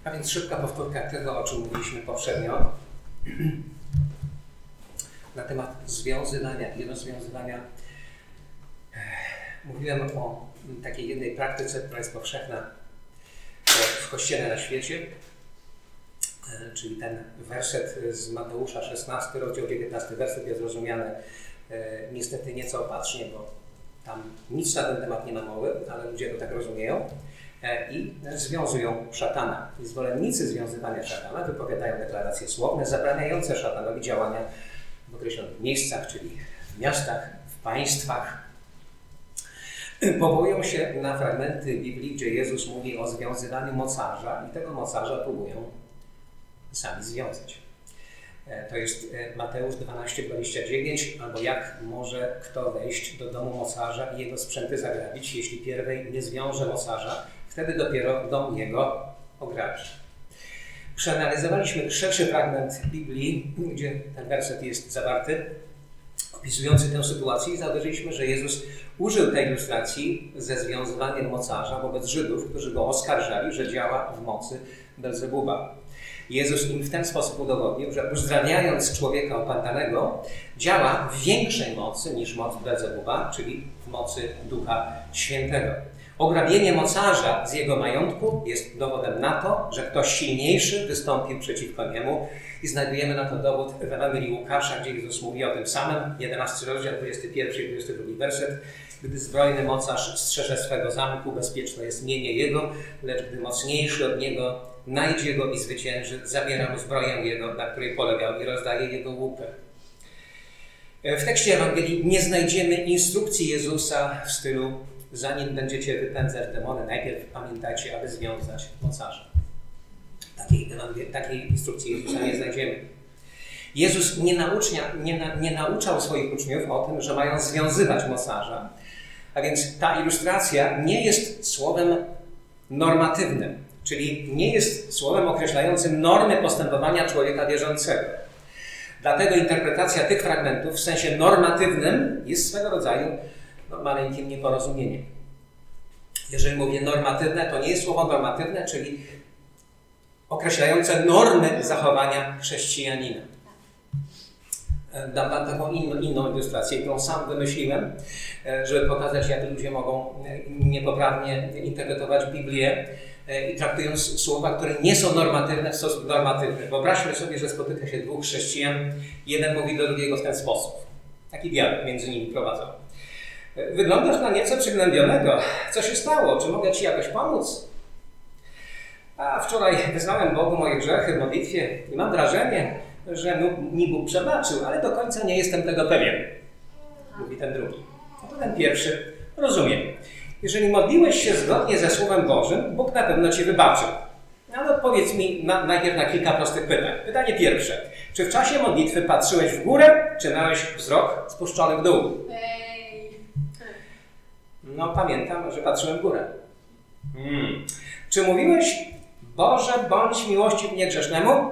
A więc szybka powtórka tego, o czym mówiliśmy poprzednio, na temat związywania i rozwiązywania. Mówiłem o takiej jednej praktyce, która jest powszechna w Kościele na świecie, czyli ten werset z Mateusza 16, rozdział 19, werset jest rozumiany niestety nieco opatrznie, bo tam nic na ten temat nie ma mowy, ale ludzie to tak rozumieją i związują szatana. I zwolennicy związywania szatana wypowiadają deklaracje słowne zabraniające szatanowi działania w określonych miejscach, czyli w miastach, w państwach. Powołują się na fragmenty Biblii, gdzie Jezus mówi o związywaniu mocarza i tego mocarza próbują sami związać. To jest Mateusz 12:29, albo jak może kto wejść do domu mocarza i jego sprzęty zagrabić, jeśli pierwej nie zwiąże mocarza, wtedy dopiero dom jego ograbi. Przeanalizowaliśmy szerszy fragment Biblii, gdzie ten werset jest zawarty, opisujący tę sytuację i zauważyliśmy, że Jezus użył tej ilustracji ze związywaniem mocarza wobec Żydów, którzy go oskarżali, że działa w mocy Belzebuba. Jezus im w ten sposób udowodnił, że uzdrawiając człowieka opętanego, działa w większej mocy niż moc Belzebuba, czyli w mocy Ducha Świętego. Ograbienie mocarza z jego majątku jest dowodem na to, że ktoś silniejszy wystąpił przeciwko niemu i znajdujemy na to dowód w Ewangelii Łukasza, gdzie Jezus mówi o tym samym, 11 rozdział, 21 i 22 werset. Gdy zbrojny mocarz strzeże swego zamku, bezpieczne jest mienie jego, lecz gdy mocniejszy od niego najdzie go i zwycięży, zabiera mu zbroję jego, na której polegał i rozdaje jego łupę. W tekście Ewangelii nie znajdziemy instrukcji Jezusa w stylu zanim będziecie wypędzać demony, najpierw pamiętajcie, aby związać mocarza. Takiej instrukcji Jezusa nie znajdziemy. Jezus nie nauczał swoich uczniów o tym, że mają związywać mocarza, a więc ta ilustracja nie jest słowem normatywnym, czyli nie jest słowem określającym normy postępowania człowieka wierzącego. Dlatego interpretacja tych fragmentów w sensie normatywnym jest swego rodzaju maleńkim nieporozumieniem. Jeżeli mówię normatywne, to nie jest słowo normatywne, czyli określające normy zachowania chrześcijanina. Dam wam taką inną ilustrację, którą sam wymyśliłem, żeby pokazać, jak ludzie mogą niepoprawnie interpretować Biblię i traktując słowa, które nie są normatywne w sposób normatywny. Wyobraźmy sobie, że spotyka się dwóch chrześcijan, jeden mówi do drugiego w ten sposób. Taki dialog między nimi prowadzą. Wyglądasz na nieco przygnębionego. Co się stało? Czy mogę ci jakoś pomóc? A wczoraj wyznałem Bogu moje grzechy w modlitwie i mam wrażenie, że mi Bóg przebaczył, ale do końca nie jestem tego pewien. Mówi ten drugi. No to ten pierwszy. Rozumiem. Jeżeli modliłeś się zgodnie ze Słowem Bożym, Bóg na pewno cię wybaczył. Ale odpowiedz mi najpierw na kilka prostych pytań. Pytanie pierwsze. Czy w czasie modlitwy patrzyłeś w górę, czy miałeś wzrok spuszczony w dół? No pamiętam, że patrzyłem w górę. Czy mówiłeś, Boże, bądź miłościw niegrzesznemu?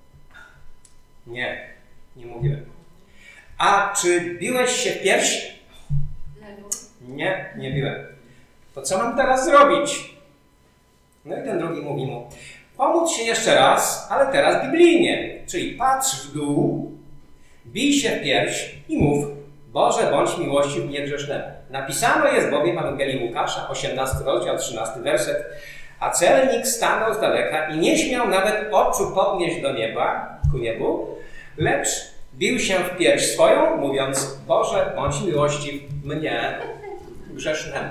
Nie, nie mówiłem. A czy biłeś się w pierś? Nie, nie biłem. To co mam teraz zrobić? No i ten drugi mówi mu, pomóc się jeszcze raz, ale teraz biblijnie. Czyli patrz w dół, bij się w pierś i mów, Boże, bądź miłościw niegrzesznemu. Napisano jest bowiem w Ewangelii Łukasza, 18 rozdział, 13 werset, a celnik stanął z daleka i nie śmiał nawet oczu podnieść do nieba, ku niebu, lecz bił się w pierś swoją, mówiąc, Boże, bądź miłościw mnie, grzesznemu.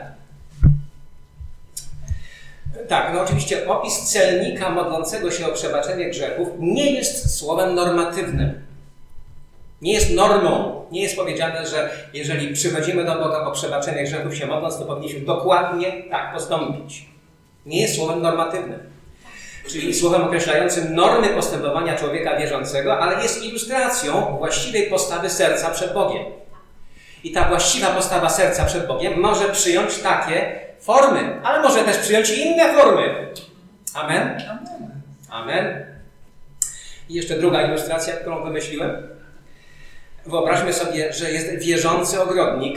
Tak, no oczywiście opis celnika modlącego się o przebaczenie grzechów nie jest słowem normatywnym. Nie jest normą. Nie jest powiedziane, że jeżeli przychodzimy do Boga o przebaczenie grzechów się modląc, to powinniśmy dokładnie tak postąpić. Nie jest słowem normatywnym. Czyli słowem określającym normy postępowania człowieka wierzącego, ale jest ilustracją właściwej postawy serca przed Bogiem. I ta właściwa postawa serca przed Bogiem może przyjąć takie formy, ale może też przyjąć inne formy. Amen? Amen. I jeszcze druga ilustracja, którą wymyśliłem. Wyobraźmy sobie, że jest wierzący ogrodnik,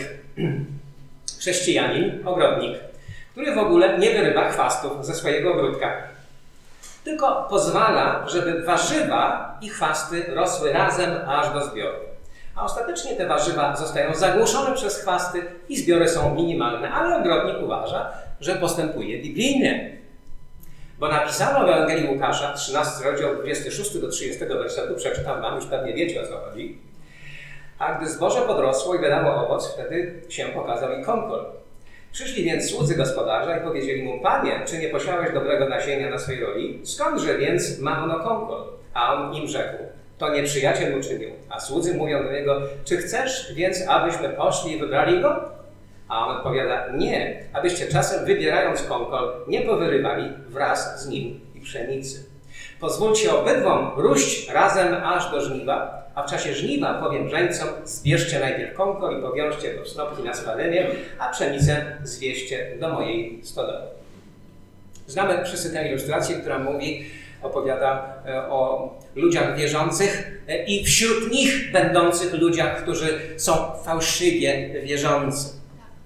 chrześcijanin, ogrodnik, który w ogóle nie wyrywa chwastów ze swojego ogródka. tylko pozwala, żeby warzywa i chwasty rosły razem aż do zbioru. A ostatecznie te warzywa zostają zagłuszone przez chwasty i zbiory są minimalne, ale ogrodnik uważa, że postępuje biblijnie. Bo napisano w Ewangelii Łukasza, 13 rozdział 26 do 30 wersetu, przeczytam wam, już pewnie wiecie, o co chodzi. A gdy zboże podrosło i wydało owoc, wtedy się pokazał i konkol. Przyszli więc słudzy gospodarza i powiedzieli mu: Panie, czy nie posiałeś dobrego nasienia na swej roli? Skądże więc ma ono konkol? A on im rzekł: to nieprzyjaciel uczynił. A słudzy mówią do niego: czy chcesz więc, abyśmy poszli i wybrali go? A on odpowiada: nie, abyście czasem, wybierając konkol, nie powyrywali wraz z nim i pszenicy. Pozwólcie obydwom róść razem aż do żniwa, a w czasie żniwa powiem żeńcom: zbierzcie najpierw konkol i powiążcie go w snopki na spalenie, a pszenicę zwieźcie do mojej stodoły. Znamy wszyscy tę ilustrację, która opowiada o ludziach wierzących i wśród nich będących ludziach, którzy są fałszywie wierzący.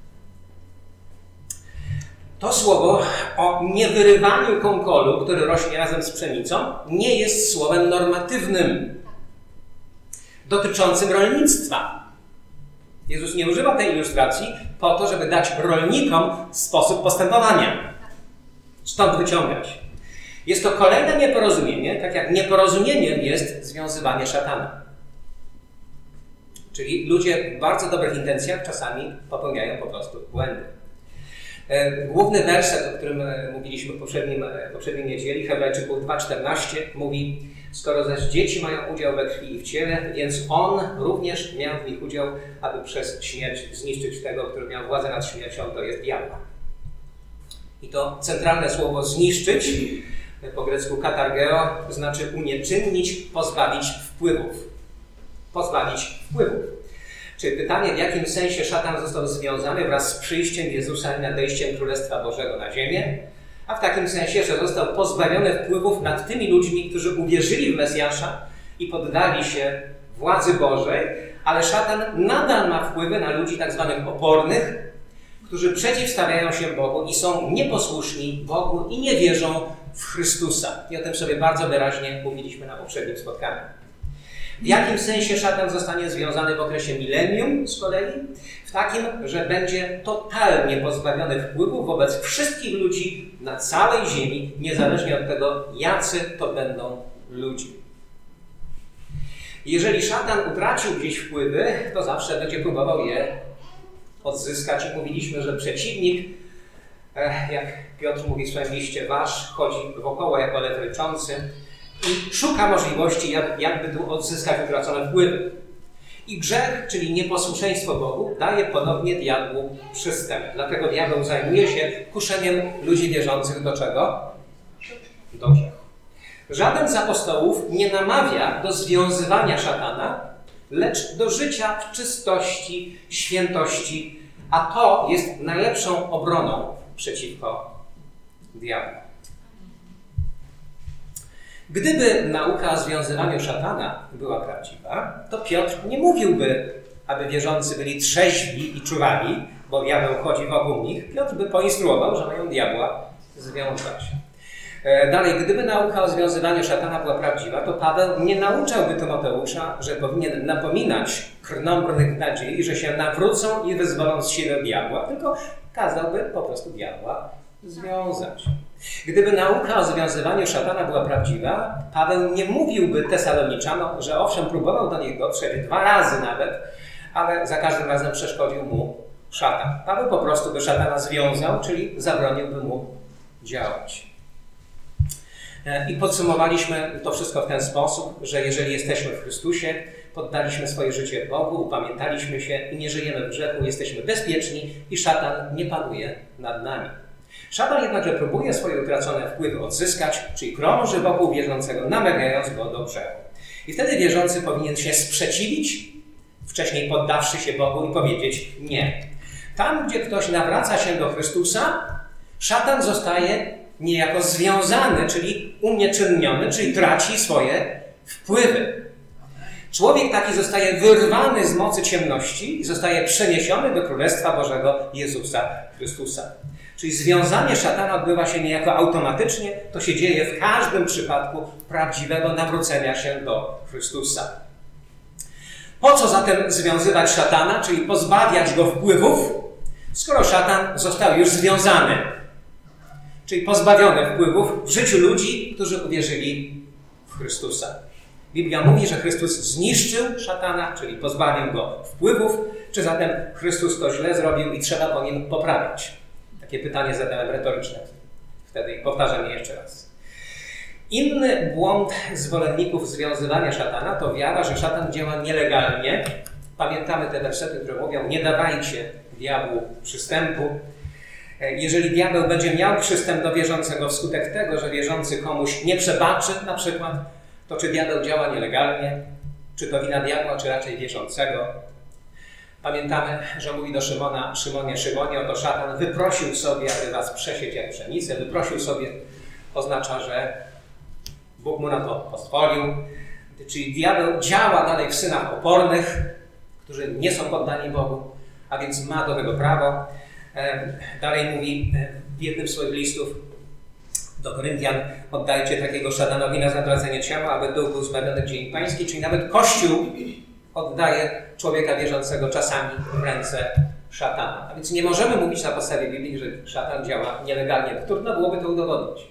To słowo o niewyrywaniu konkolu, który rośnie razem z pszenicą, nie jest słowem normatywnym dotyczącym rolnictwa. Jezus nie używa tej ilustracji po to, żeby dać rolnikom sposób postępowania. Stąd wyciągać. Jest to kolejne nieporozumienie, tak jak nieporozumieniem jest związywanie szatana. Czyli ludzie w bardzo dobrych intencjach czasami popełniają po prostu błędy. Główny werset, o którym mówiliśmy w poprzedniej niedzieli, Hebrajczyków 2,14, mówi: skoro zaś dzieci mają udział we krwi i w ciele, więc on również miał w nich udział, aby przez śmierć zniszczyć tego, który miał władzę nad śmiercią, to jest diabła. I to centralne słowo zniszczyć, po grecku katargeo, znaczy unieczynnić, pozbawić wpływów. Pozbawić wpływów. Czyli pytanie, w jakim sensie szatan został związany wraz z przyjściem Jezusa i nadejściem Królestwa Bożego na ziemię, a w takim sensie, że został pozbawiony wpływów nad tymi ludźmi, którzy uwierzyli w Mesjasza i poddali się władzy Bożej, ale szatan nadal ma wpływy na ludzi tak zwanych opornych, którzy przeciwstawiają się Bogu i są nieposłuszni Bogu i nie wierzą w Chrystusa. I o tym sobie bardzo wyraźnie mówiliśmy na poprzednim spotkaniu. W jakim sensie szatan zostanie związany w okresie milenium z kolei? W takim, że będzie totalnie pozbawiony wpływu wobec wszystkich ludzi na całej ziemi, niezależnie od tego, jacy to będą ludzie. Jeżeli szatan utracił gdzieś wpływy, to zawsze będzie próbował je odzyskać. I mówiliśmy, że przeciwnik, jak Piotr mówi w swoim liście, wasz, chodzi wokoło jako lew ryczący i szuka możliwości, jakby tu odzyskać utracone wpływy. I grzech, czyli nieposłuszeństwo Bogu, daje ponownie diabłu przystęp. Dlatego diabeł zajmuje się kuszeniem ludzi wierzących do czego? Do grzechu. Żaden z apostołów nie namawia do związywania szatana, lecz do życia w czystości, świętości, a to jest najlepszą obroną przeciwko diabłu. Gdyby nauka o związywaniu szatana była prawdziwa, to Piotr nie mówiłby, aby wierzący byli trzeźwi i czuwali, bo diabeł chodzi wokół nich. Piotr by poinstruował, że mają diabła związać. Dalej, gdyby nauka o związywaniu szatana była prawdziwa, to Paweł nie nauczałby Tymoteusza, że powinien napominać krnąbrnych nadziei, że się nawrócą i wyzwolą z siły diabła, tylko kazałby po prostu diabła związać. Gdyby nauka o związywaniu szatana była prawdziwa, Paweł nie mówiłby Tesaloniczanom, że owszem, próbował do nich dotrzeć 2 razy nawet, ale za każdym razem przeszkodził mu szatan. Paweł po prostu by szatana związał, czyli zabroniłby mu działać. I podsumowaliśmy to wszystko w ten sposób, że jeżeli jesteśmy w Chrystusie, poddaliśmy swoje życie Bogu, upamiętaliśmy się i nie żyjemy w grzechu, jesteśmy bezpieczni i szatan nie panuje nad nami. Szatan jednakże próbuje swoje utracone wpływy odzyskać, czyli krąży wokół wierzącego, namawiając go do grzechu. I wtedy wierzący powinien się sprzeciwić, wcześniej poddawszy się Bogu i powiedzieć nie. Tam, gdzie ktoś nawraca się do Chrystusa, szatan zostaje niejako związany, czyli unieczynniony, czyli traci swoje wpływy. Człowiek taki zostaje wyrwany z mocy ciemności i zostaje przeniesiony do Królestwa Bożego Jezusa Chrystusa. Czyli związanie szatana odbywa się niejako automatycznie, to się dzieje w każdym przypadku prawdziwego nawrócenia się do Chrystusa. Po co zatem związywać szatana, czyli pozbawiać go wpływów, skoro szatan został już związany, czyli pozbawiony wpływów w życiu ludzi, którzy uwierzyli w Chrystusa. Biblia mówi, że Chrystus zniszczył szatana, czyli pozbawił go wpływów, czy zatem Chrystus to źle zrobił i trzeba po nim poprawiać? Takie pytanie zadałem retoryczne wtedy i powtarzam je jeszcze raz. Inny błąd zwolenników związywania szatana to wiara, że szatan działa nielegalnie. Pamiętamy te wersety, które mówią: nie dawajcie diabłu przystępu. Jeżeli diabeł będzie miał przystęp do wierzącego wskutek tego, że wierzący komuś nie przebaczy na przykład, to czy diabeł działa nielegalnie? Czy to wina diabła, czy raczej wierzącego? Pamiętamy, że mówi do Szymona: Szymonie, oto szatan wyprosił sobie, aby was przesieć jak pszenicę. Wyprosił sobie oznacza, że Bóg mu na to pozwolił. Czyli diabeł działa dalej w synach opornych, którzy nie są poddani Bogu, a więc ma do tego prawo. Dalej mówi w jednym z swoich listów do Koryntian: oddajcie takiego szatanowi na zatracenie ciała, aby duch był zbawiony w dzień pański. Czyli nawet Kościół oddaje człowieka wierzącego czasami w ręce szatana. A więc nie możemy mówić na podstawie Biblii, że szatan działa nielegalnie. Trudno byłoby to udowodnić.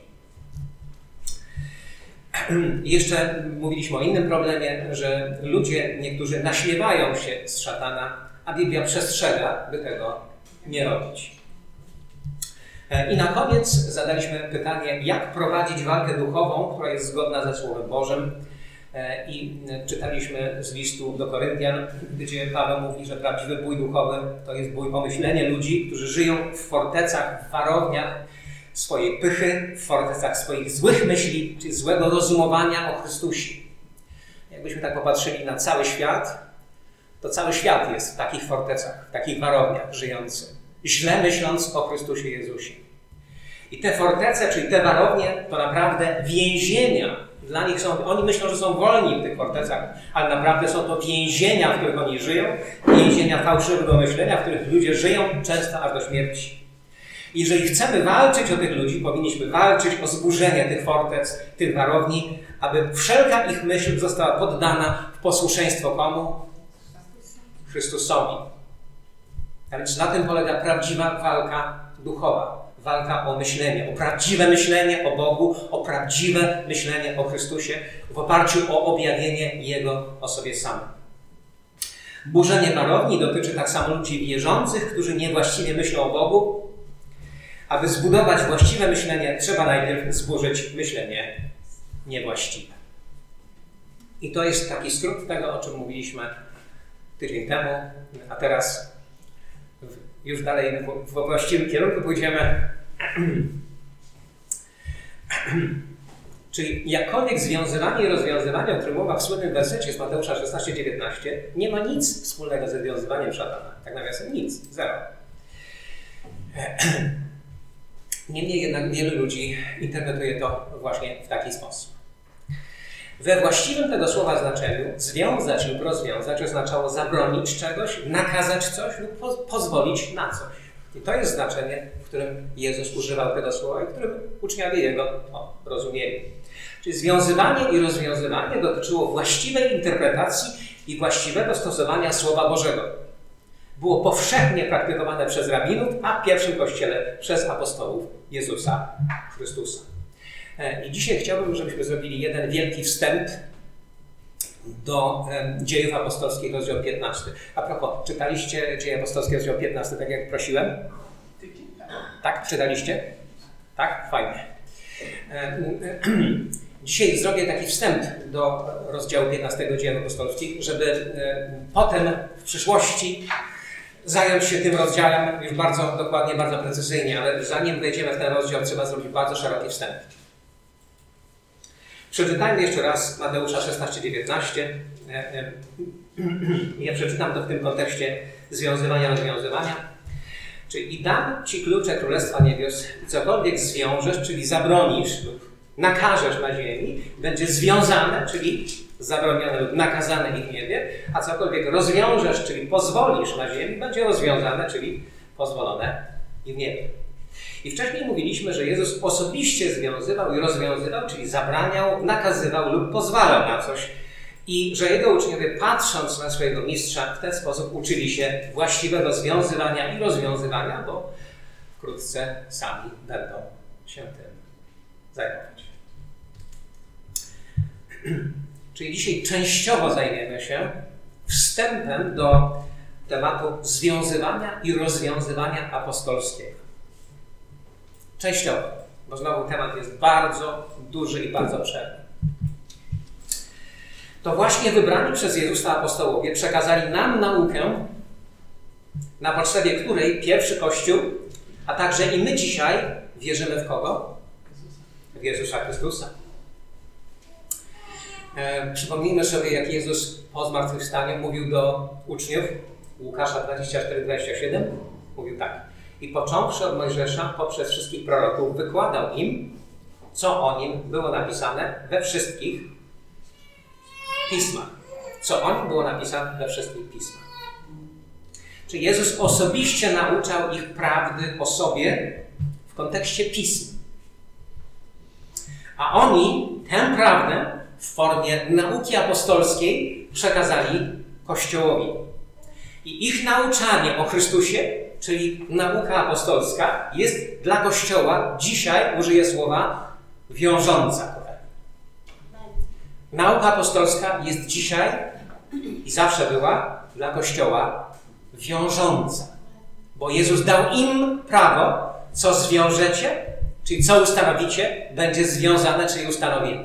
Jeszcze mówiliśmy o innym problemie, że ludzie niektórzy naśmiewają się z szatana, a Biblia przestrzega, by tego nie robić. I na koniec zadaliśmy pytanie, jak prowadzić walkę duchową, która jest zgodna ze Słowem Bożym. I czytaliśmy z listu do Koryntian, gdzie Paweł mówi, że prawdziwy bój duchowy to jest bój o myślenie ludzi, którzy żyją w fortecach, w warowniach swojej pychy, w fortecach swoich złych myśli, czy złego rozumowania o Chrystusie. Jakbyśmy tak popatrzyli na cały świat, to cały świat jest w takich fortecach, w takich warowniach żyjący, źle myśląc o Chrystusie Jezusie. I te fortece, czyli te warownie, to naprawdę więzienia. Dla nich są, oni myślą, że są wolni w tych fortecach, ale naprawdę są to więzienia, w których oni żyją, więzienia fałszywego myślenia, w których ludzie żyją często aż do śmierci. Jeżeli chcemy walczyć o tych ludzi, powinniśmy walczyć o zburzenie tych fortec, tych warowni, aby wszelka ich myśl została poddana w posłuszeństwo komu? Chrystusowi. A więc na tym polega prawdziwa walka duchowa. Walka o myślenie, o prawdziwe myślenie o Bogu, o prawdziwe myślenie o Chrystusie w oparciu o objawienie Jego o sobie samym. Burzenie warowni dotyczy tak samo ludzi wierzących, którzy niewłaściwie myślą o Bogu. Aby zbudować właściwe myślenie, trzeba najpierw zburzyć myślenie niewłaściwe. I to jest taki skrót tego, o czym mówiliśmy tydzień temu, a teraz już dalej w właściwym kierunku pójdziemy. Czyli jakkolwiek związywanie i rozwiązywanie, o którym mowa w słynnym wersecie z Mateusza 16:19, nie ma nic wspólnego ze związywaniem szatana. Tak nawiasem nic, zero. Niemniej jednak wielu ludzi interpretuje to właśnie w taki sposób. We właściwym tego słowa znaczeniu związać lub rozwiązać oznaczało zabronić czegoś, nakazać coś lub pozwolić na coś. I to jest znaczenie, w którym Jezus używał tego słowa i w którym uczniowie Jego rozumieli. Czyli związywanie i rozwiązywanie dotyczyło właściwej interpretacji i właściwego stosowania Słowa Bożego. Było powszechnie praktykowane przez rabinów, a w pierwszym Kościele przez apostołów Jezusa Chrystusa. I dzisiaj chciałbym, żebyśmy zrobili jeden wielki wstęp do Dziejów Apostolskich, rozdział 15. A propos, czytaliście Dzieje Apostolskie, rozdział 15, tak jak prosiłem? Tak? Czytaliście? Tak? Fajnie. Dzisiaj zrobię taki wstęp do rozdziału 15 Dziejów Apostolskich, żeby potem w przyszłości zająć się tym rozdziałem już bardzo dokładnie, bardzo precyzyjnie, ale zanim wejdziemy w ten rozdział, trzeba zrobić bardzo szeroki wstęp. Przeczytajmy jeszcze raz Mateusza 16:19. Ja przeczytam to w tym kontekście związywania, rozwiązywania. Czyli i dam Ci klucze Królestwa Niebios i cokolwiek zwiążesz, czyli zabronisz lub nakażesz na ziemi, będzie związane, czyli zabronione lub nakazane i w niebie, a cokolwiek rozwiążesz, czyli pozwolisz na ziemi, będzie rozwiązane, czyli pozwolone i w niebie. I wcześniej mówiliśmy, że Jezus osobiście związywał i rozwiązywał, czyli zabraniał, nakazywał lub pozwalał na coś. I że jego uczniowie, patrząc na swojego mistrza, w ten sposób uczyli się właściwego związywania i rozwiązywania, bo wkrótce sami będą się tym zajmować. Czyli dzisiaj częściowo zajmiemy się wstępem do tematu związywania i rozwiązywania apostolskiego. Częściowo, bo znowu temat jest bardzo duży i bardzo obszerny. To właśnie wybrani przez Jezusa apostołowie przekazali nam naukę, na podstawie której pierwszy Kościół, a także i my dzisiaj wierzymy w kogo? W Jezusa Chrystusa. Przypomnijmy sobie, jak Jezus po zmartwychwstaniu mówił do uczniów, Łukasza 24-27, mówił tak: i począwszy od Mojżesza poprzez wszystkich proroków, wykładał im, co o nim było napisane we wszystkich pismach. Co o nim było napisane we wszystkich pismach. Czyli Jezus osobiście nauczał ich prawdy o sobie w kontekście pism. A oni tę prawdę w formie nauki apostolskiej przekazali Kościołowi. I ich nauczanie o Chrystusie, czyli nauka apostolska, jest dla Kościoła dzisiaj, użyję słowa, wiążąca. Nauka apostolska jest dzisiaj i zawsze była dla Kościoła wiążąca. Bo Jezus dał im prawo, co zwiążecie, czyli co ustanowicie, będzie związane, czyli ustanowione.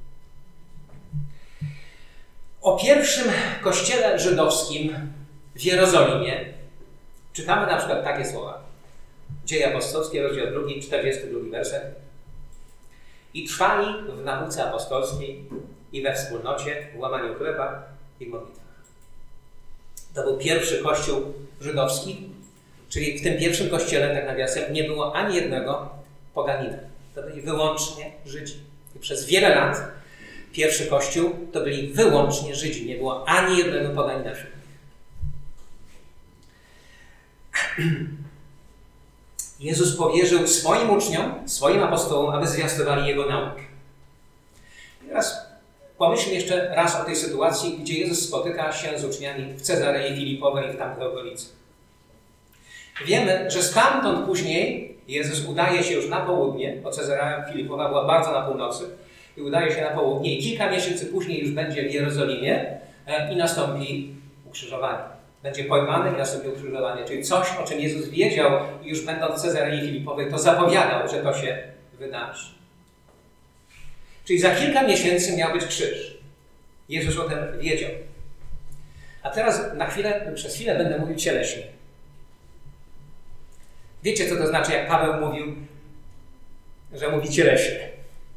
O pierwszym kościele żydowskim w Jerozolimie czytamy na przykład takie słowa. Dzieje apostolskie, rozdział 2, 42 werset. I trwali w nauce apostolskiej i we wspólnocie, w łamaniu chleba i modlitwach. To był pierwszy kościół żydowski, czyli w tym pierwszym kościele, tak nawiasem, nie było ani jednego poganina. To byli wyłącznie Żydzi. I przez wiele lat pierwszy kościół to byli wyłącznie Żydzi. Nie było ani jednego poganina wśród nich. Jezus powierzył swoim uczniom, swoim apostołom, aby zwiastowali Jego naukę. I teraz pomyślmy jeszcze raz o tej sytuacji, gdzie Jezus spotyka się z uczniami w Cezarei Filipowej i w tamtej okolicy. Wiemy, że stamtąd później Jezus udaje się już na południe, bo Cezarea Filipowa była bardzo na północy, i udaje się na południe i kilka miesięcy później już będzie w Jerozolimie i nastąpi ukrzyżowanie. Będzie pojmany i nastąpi ukrzyżowanie, czyli coś, o czym Jezus wiedział i już będąc w Cezarei Filipowej, to zapowiadał, że to się wydarzy. Czyli za kilka miesięcy miał być krzyż. Jezus o tym wiedział. A teraz przez chwilę będę mówił cieleśnie. Wiecie, co to znaczy, jak Paweł mówił, że mówi cieleśnie?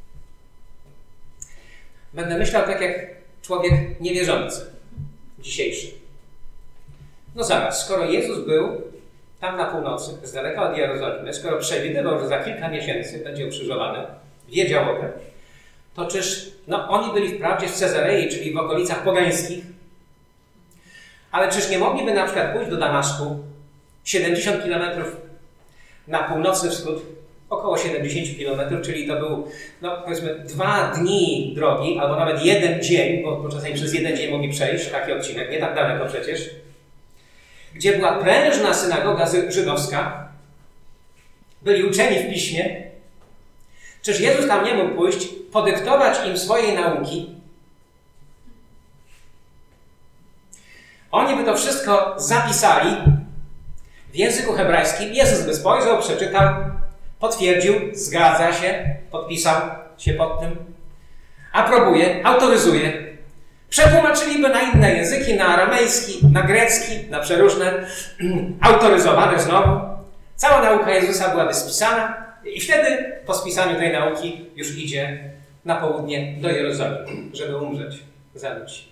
Będę myślał tak jak człowiek niewierzący, dzisiejszy. No zaraz, skoro Jezus był tam na północy, z daleka od Jerozolimy, skoro przewidywał, że za kilka miesięcy będzie ukrzyżowany, wiedział o tym, to czyż, oni byli wprawdzie w Cezarei, czyli w okolicach pogańskich, ale czyż nie mogliby na przykład pójść do Damaszku 70 km na północny wschód, około 70 km, czyli to był, powiedzmy, 2 dni drogi, albo nawet 1 dzień, bo czasami przez 1 dzień mogli przejść taki odcinek, nie tak daleko przecież, gdzie była prężna synagoga żydowska, byli uczeni w piśmie. Czyż Jezus tam nie mógł pójść, podyktować im swojej nauki? Oni by to wszystko zapisali w języku hebrajskim. Jezus by spojrzał, przeczytał, potwierdził, zgadza się, podpisał się pod tym, aprobuje, autoryzuje. Przetłumaczyliby na inne języki, na aramejski, na grecki, na przeróżne, autoryzowane znowu. Cała nauka Jezusa byłaby spisana i wtedy po spisaniu tej nauki już idzie na południe do Jerozolimy, żeby umrzeć za ludzi.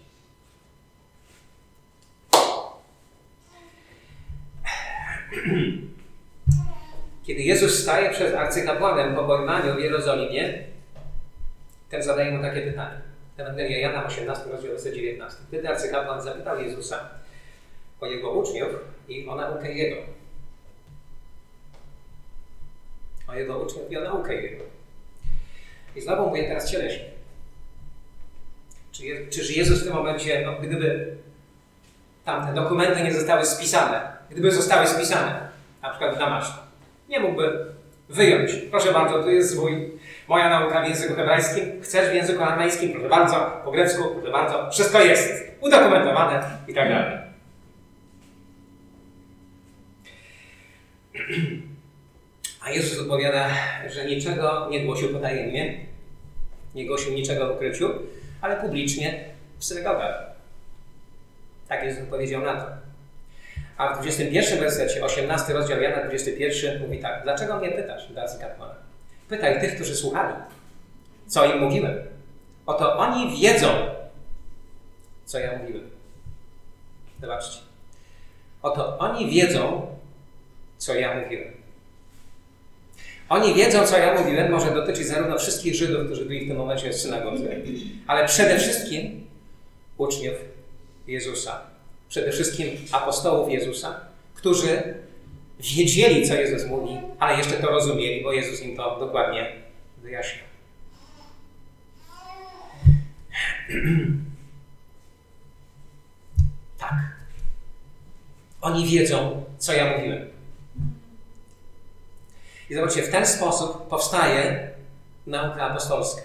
Kiedy Jezus staje przed arcykapłanem po pojmaniu w Jerozolimie, ten zadaje mu takie pytanie. Ewangelia Jana 18, rozdział 19. Wtedy arcykapłan zapytał Jezusa o jego uczniów i o naukę jego. o jego uczniów i o naukę jego. I znowu mówię teraz cieleśnie. Czyż Jezus w tym momencie, gdyby tamte dokumenty nie zostały spisane, gdyby zostały spisane, na przykład w Damaszku, nie mógłby wyjąć. Proszę bardzo, tu jest moja nauka w języku hebrajskim. Chcesz w języku aramejskim? Proszę bardzo. Po grecku? Proszę bardzo. Wszystko jest udokumentowane i tak dalej. A Jezus odpowiada, że niczego nie głosił potajemnie, nie głosił niczego w ukryciu, ale publicznie w synagogach. Tak Jezus odpowiedział na to. A w 21 wersecie, 18 rozdział Jana 21 mówi tak. Dlaczego mnie pytasz, do arcykapłana? Pytaj tych, którzy słuchali, co im mówiłem. Oto oni wiedzą, co ja mówiłem. Zobaczcie. Oto oni wiedzą, co ja mówiłem. Oni wiedzą, co ja mówiłem, może dotyczyć zarówno wszystkich Żydów, którzy byli w tym momencie w synagodze, ale przede wszystkim uczniów Jezusa. Przede wszystkim apostołów Jezusa, którzy wiedzieli, co Jezus mówi, ale jeszcze to rozumieli, bo Jezus im to dokładnie wyjaśnił. Tak. Oni wiedzą, co ja mówiłem. I zobaczcie, w ten sposób powstaje nauka apostolska.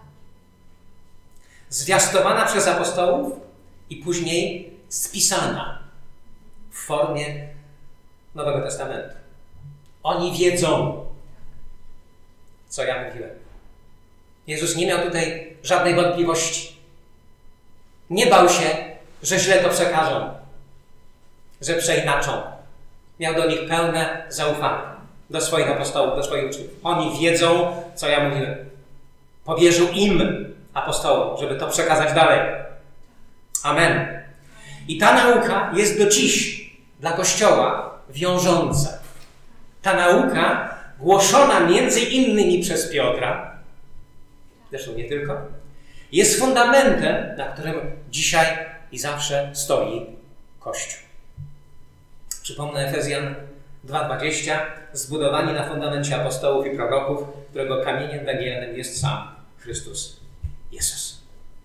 Zwiastowana przez apostołów i później spisana w formie Nowego Testamentu. Oni wiedzą, co ja mówiłem. Jezus nie miał tutaj żadnej wątpliwości. Nie bał się, że źle to przekażą, że przeinaczą. Miał do nich pełne zaufanie. Do swoich apostołów, do swoich uczniów. Oni wiedzą, co ja mówiłem. Powierzył im, apostołom, żeby to przekazać dalej. Amen. I ta nauka jest do dziś dla Kościoła wiążąca. Ta nauka, głoszona między innymi przez Piotra, zresztą nie tylko, jest fundamentem, na którym dzisiaj i zawsze stoi Kościół. Przypomnę Efezjan 2:20, zbudowani na fundamencie apostołów i proroków, którego kamieniem węgielnym jest sam Chrystus Jezus.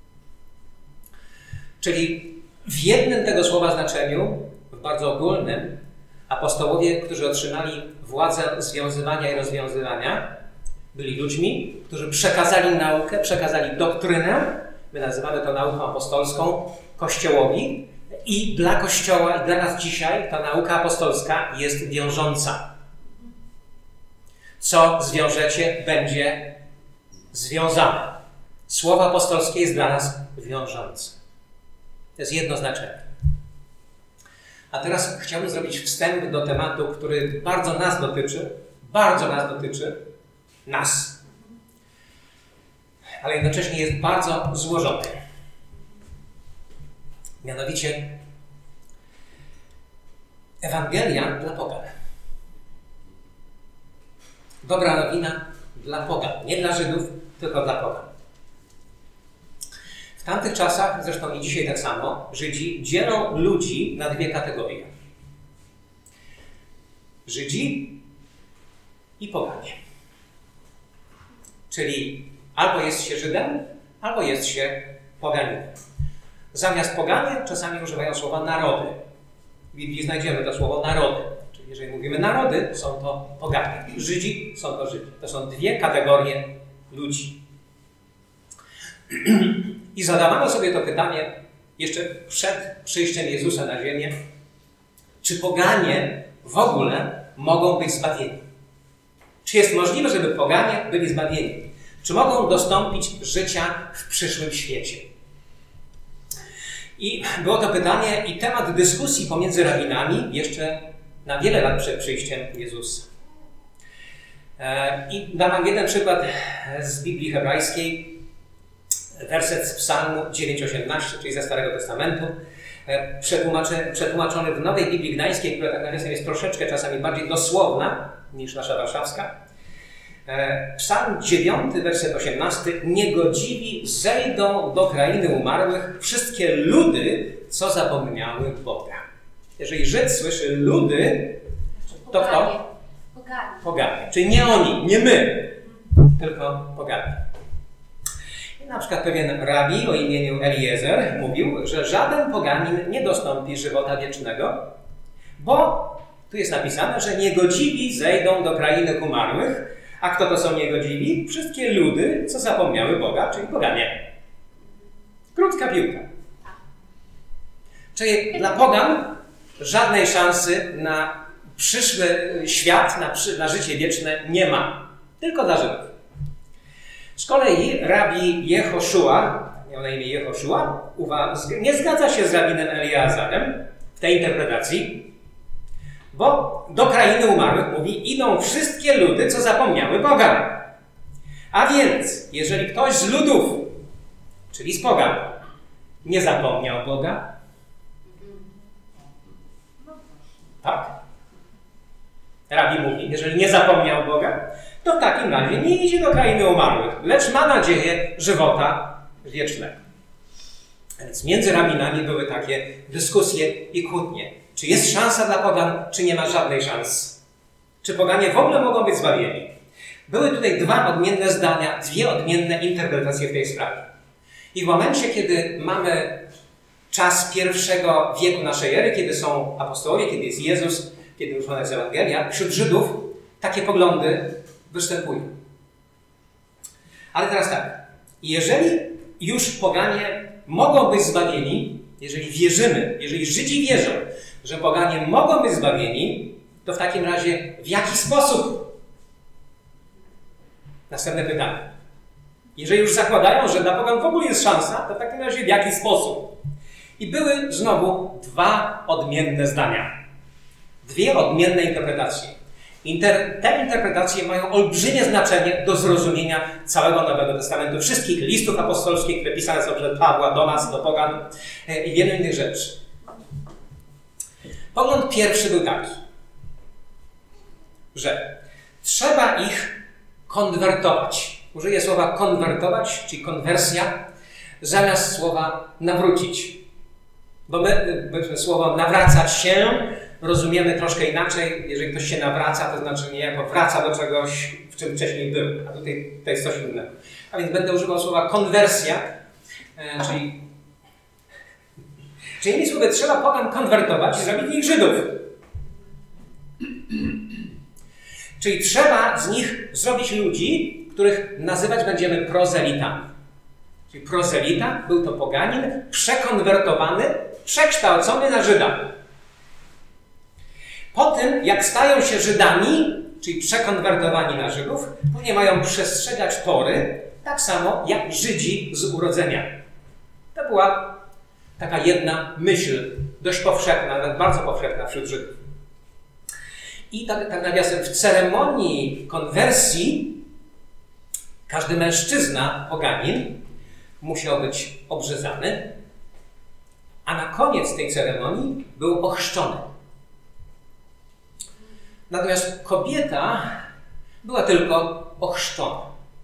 Czyli w jednym tego słowa znaczeniu, w bardzo ogólnym, apostołowie, którzy otrzymali władzę związywania i rozwiązywania, byli ludźmi, którzy przekazali naukę, przekazali doktrynę, my nazywamy to nauką apostolską, Kościołowi, i dla Kościoła, i dla nas dzisiaj ta nauka apostolska jest wiążąca. Co zwiążecie, będzie związane. Słowo apostolskie jest dla nas wiążące. To jest jedno znaczenie. A teraz chciałbym zrobić wstęp do tematu, który bardzo nas dotyczy, ale jednocześnie jest bardzo złożony. Mianowicie Ewangelia dla pogan. Dobra nowina dla pogan. Nie dla Żydów, tylko dla pogan. W tamtych czasach, zresztą i dzisiaj tak samo, Żydzi dzielą ludzi na dwie kategorie. Żydzi i poganie. Czyli albo jest się Żydem, albo jest się poganinem. Zamiast poganie czasami używają słowa narody. W Biblii znajdziemy to słowo narody. Czyli jeżeli mówimy narody, są to poganie. Żydzi są to Żydzi. To są dwie kategorie ludzi. I zadawano sobie to pytanie jeszcze przed przyjściem Jezusa na ziemię, czy poganie w ogóle mogą być zbawieni? Czy jest możliwe, żeby poganie byli zbawieni? Czy mogą dostąpić życia w przyszłym świecie? I było to pytanie i temat dyskusji pomiędzy rabinami jeszcze na wiele lat przed przyjściem Jezusa. I dam wam jeden przykład z Biblii hebrajskiej, werset z Psalmu 9:18, czyli ze Starego Testamentu, przetłumaczony w Nowej Biblii Gdańskiej, która tak nawiasem jest troszeczkę czasami bardziej dosłowna niż nasza warszawska. Psalm 9, werset 18. Niegodziwi zejdą do krainy umarłych wszystkie ludy, co zapomniały Boga. Jeżeli Żyd słyszy ludy, to kto? Poganie. Czyli nie oni, nie my, tylko poganie. I na przykład pewien rabi o imieniu Eliezer mówił, że żaden poganin nie dostąpi żywota wiecznego, bo tu jest napisane, że niegodziwi zejdą do krainy umarłych. A kto to są niegodziwi? Wszystkie ludy, co zapomniały Boga, czyli poganie. Krótka piłka. Czyli dla pogan żadnej szansy na przyszły świat, na życie wieczne nie ma. Tylko dla Żydów. Z kolei rabi Jehoszua, miał na imię Jehoszua, nie zgadza się z rabinem Eliazarem w tej interpretacji, bo do krainy umarłych, mówi, idą wszystkie ludy, co zapomniały Boga. A więc, jeżeli ktoś z ludów, czyli z pogan, nie zapomniał Boga, tak? Rabi mówi, jeżeli nie zapomniał Boga, to w takim razie nie idzie do krainy umarłych, lecz ma nadzieję żywota wiecznego. A więc między rabinami były takie dyskusje i kłótnie. Czy jest szansa dla pogan, czy nie ma żadnej szansy? Czy poganie w ogóle mogą być zbawieni? Były tutaj dwa odmienne zdania, dwie odmienne interpretacje w tej sprawie. I w momencie, kiedy mamy czas pierwszego wieku naszej ery, kiedy są apostołowie, kiedy jest Jezus, kiedy używana jest Ewangelia, wśród Żydów takie poglądy występują. Ale teraz tak, jeżeli już poganie mogą być zbawieni, jeżeli wierzymy, jeżeli Żydzi wierzą, że poganie mogą być zbawieni, to w takim razie w jaki sposób? Następne pytanie. Jeżeli już zakładają, że dla pogan w ogóle jest szansa, to w takim razie w jaki sposób? I były znowu dwa odmienne zdania. Dwie odmienne interpretacje. Te interpretacje mają olbrzymie znaczenie do zrozumienia całego Nowego Testamentu, wszystkich listów apostolskich, które pisane są przez Pawła do nas, do pogan i wielu innych rzeczy. Pogląd pierwszy był taki, że trzeba ich konwertować. Użyję słowa konwertować, czyli konwersja, zamiast słowa nawrócić. Bo my słowo nawracać się rozumiemy troszkę inaczej. Jeżeli ktoś się nawraca, to znaczy niejako wraca do czegoś, w czym wcześniej był. A tutaj to jest coś innego. A więc będę używał słowa konwersja, czyli innymi słowy, trzeba pogan konwertować i zrobić z nich Żydów. Czyli trzeba z nich zrobić ludzi, których nazywać będziemy prozelitami. Czyli prozelita był to poganin przekonwertowany, przekształcony na Żyda. Po tym, jak stają się Żydami, czyli przekonwertowani na Żydów, później mają przestrzegać Tory, tak samo jak Żydzi z urodzenia. To była taka jedna myśl, dość powszechna, nawet bardzo powszechna wśród Żydów. I tak nawiasem, w ceremonii konwersji każdy mężczyzna, poganin, musiał być obrzezany, a na koniec tej ceremonii był ochrzczony. Natomiast kobieta była tylko ochrzczona.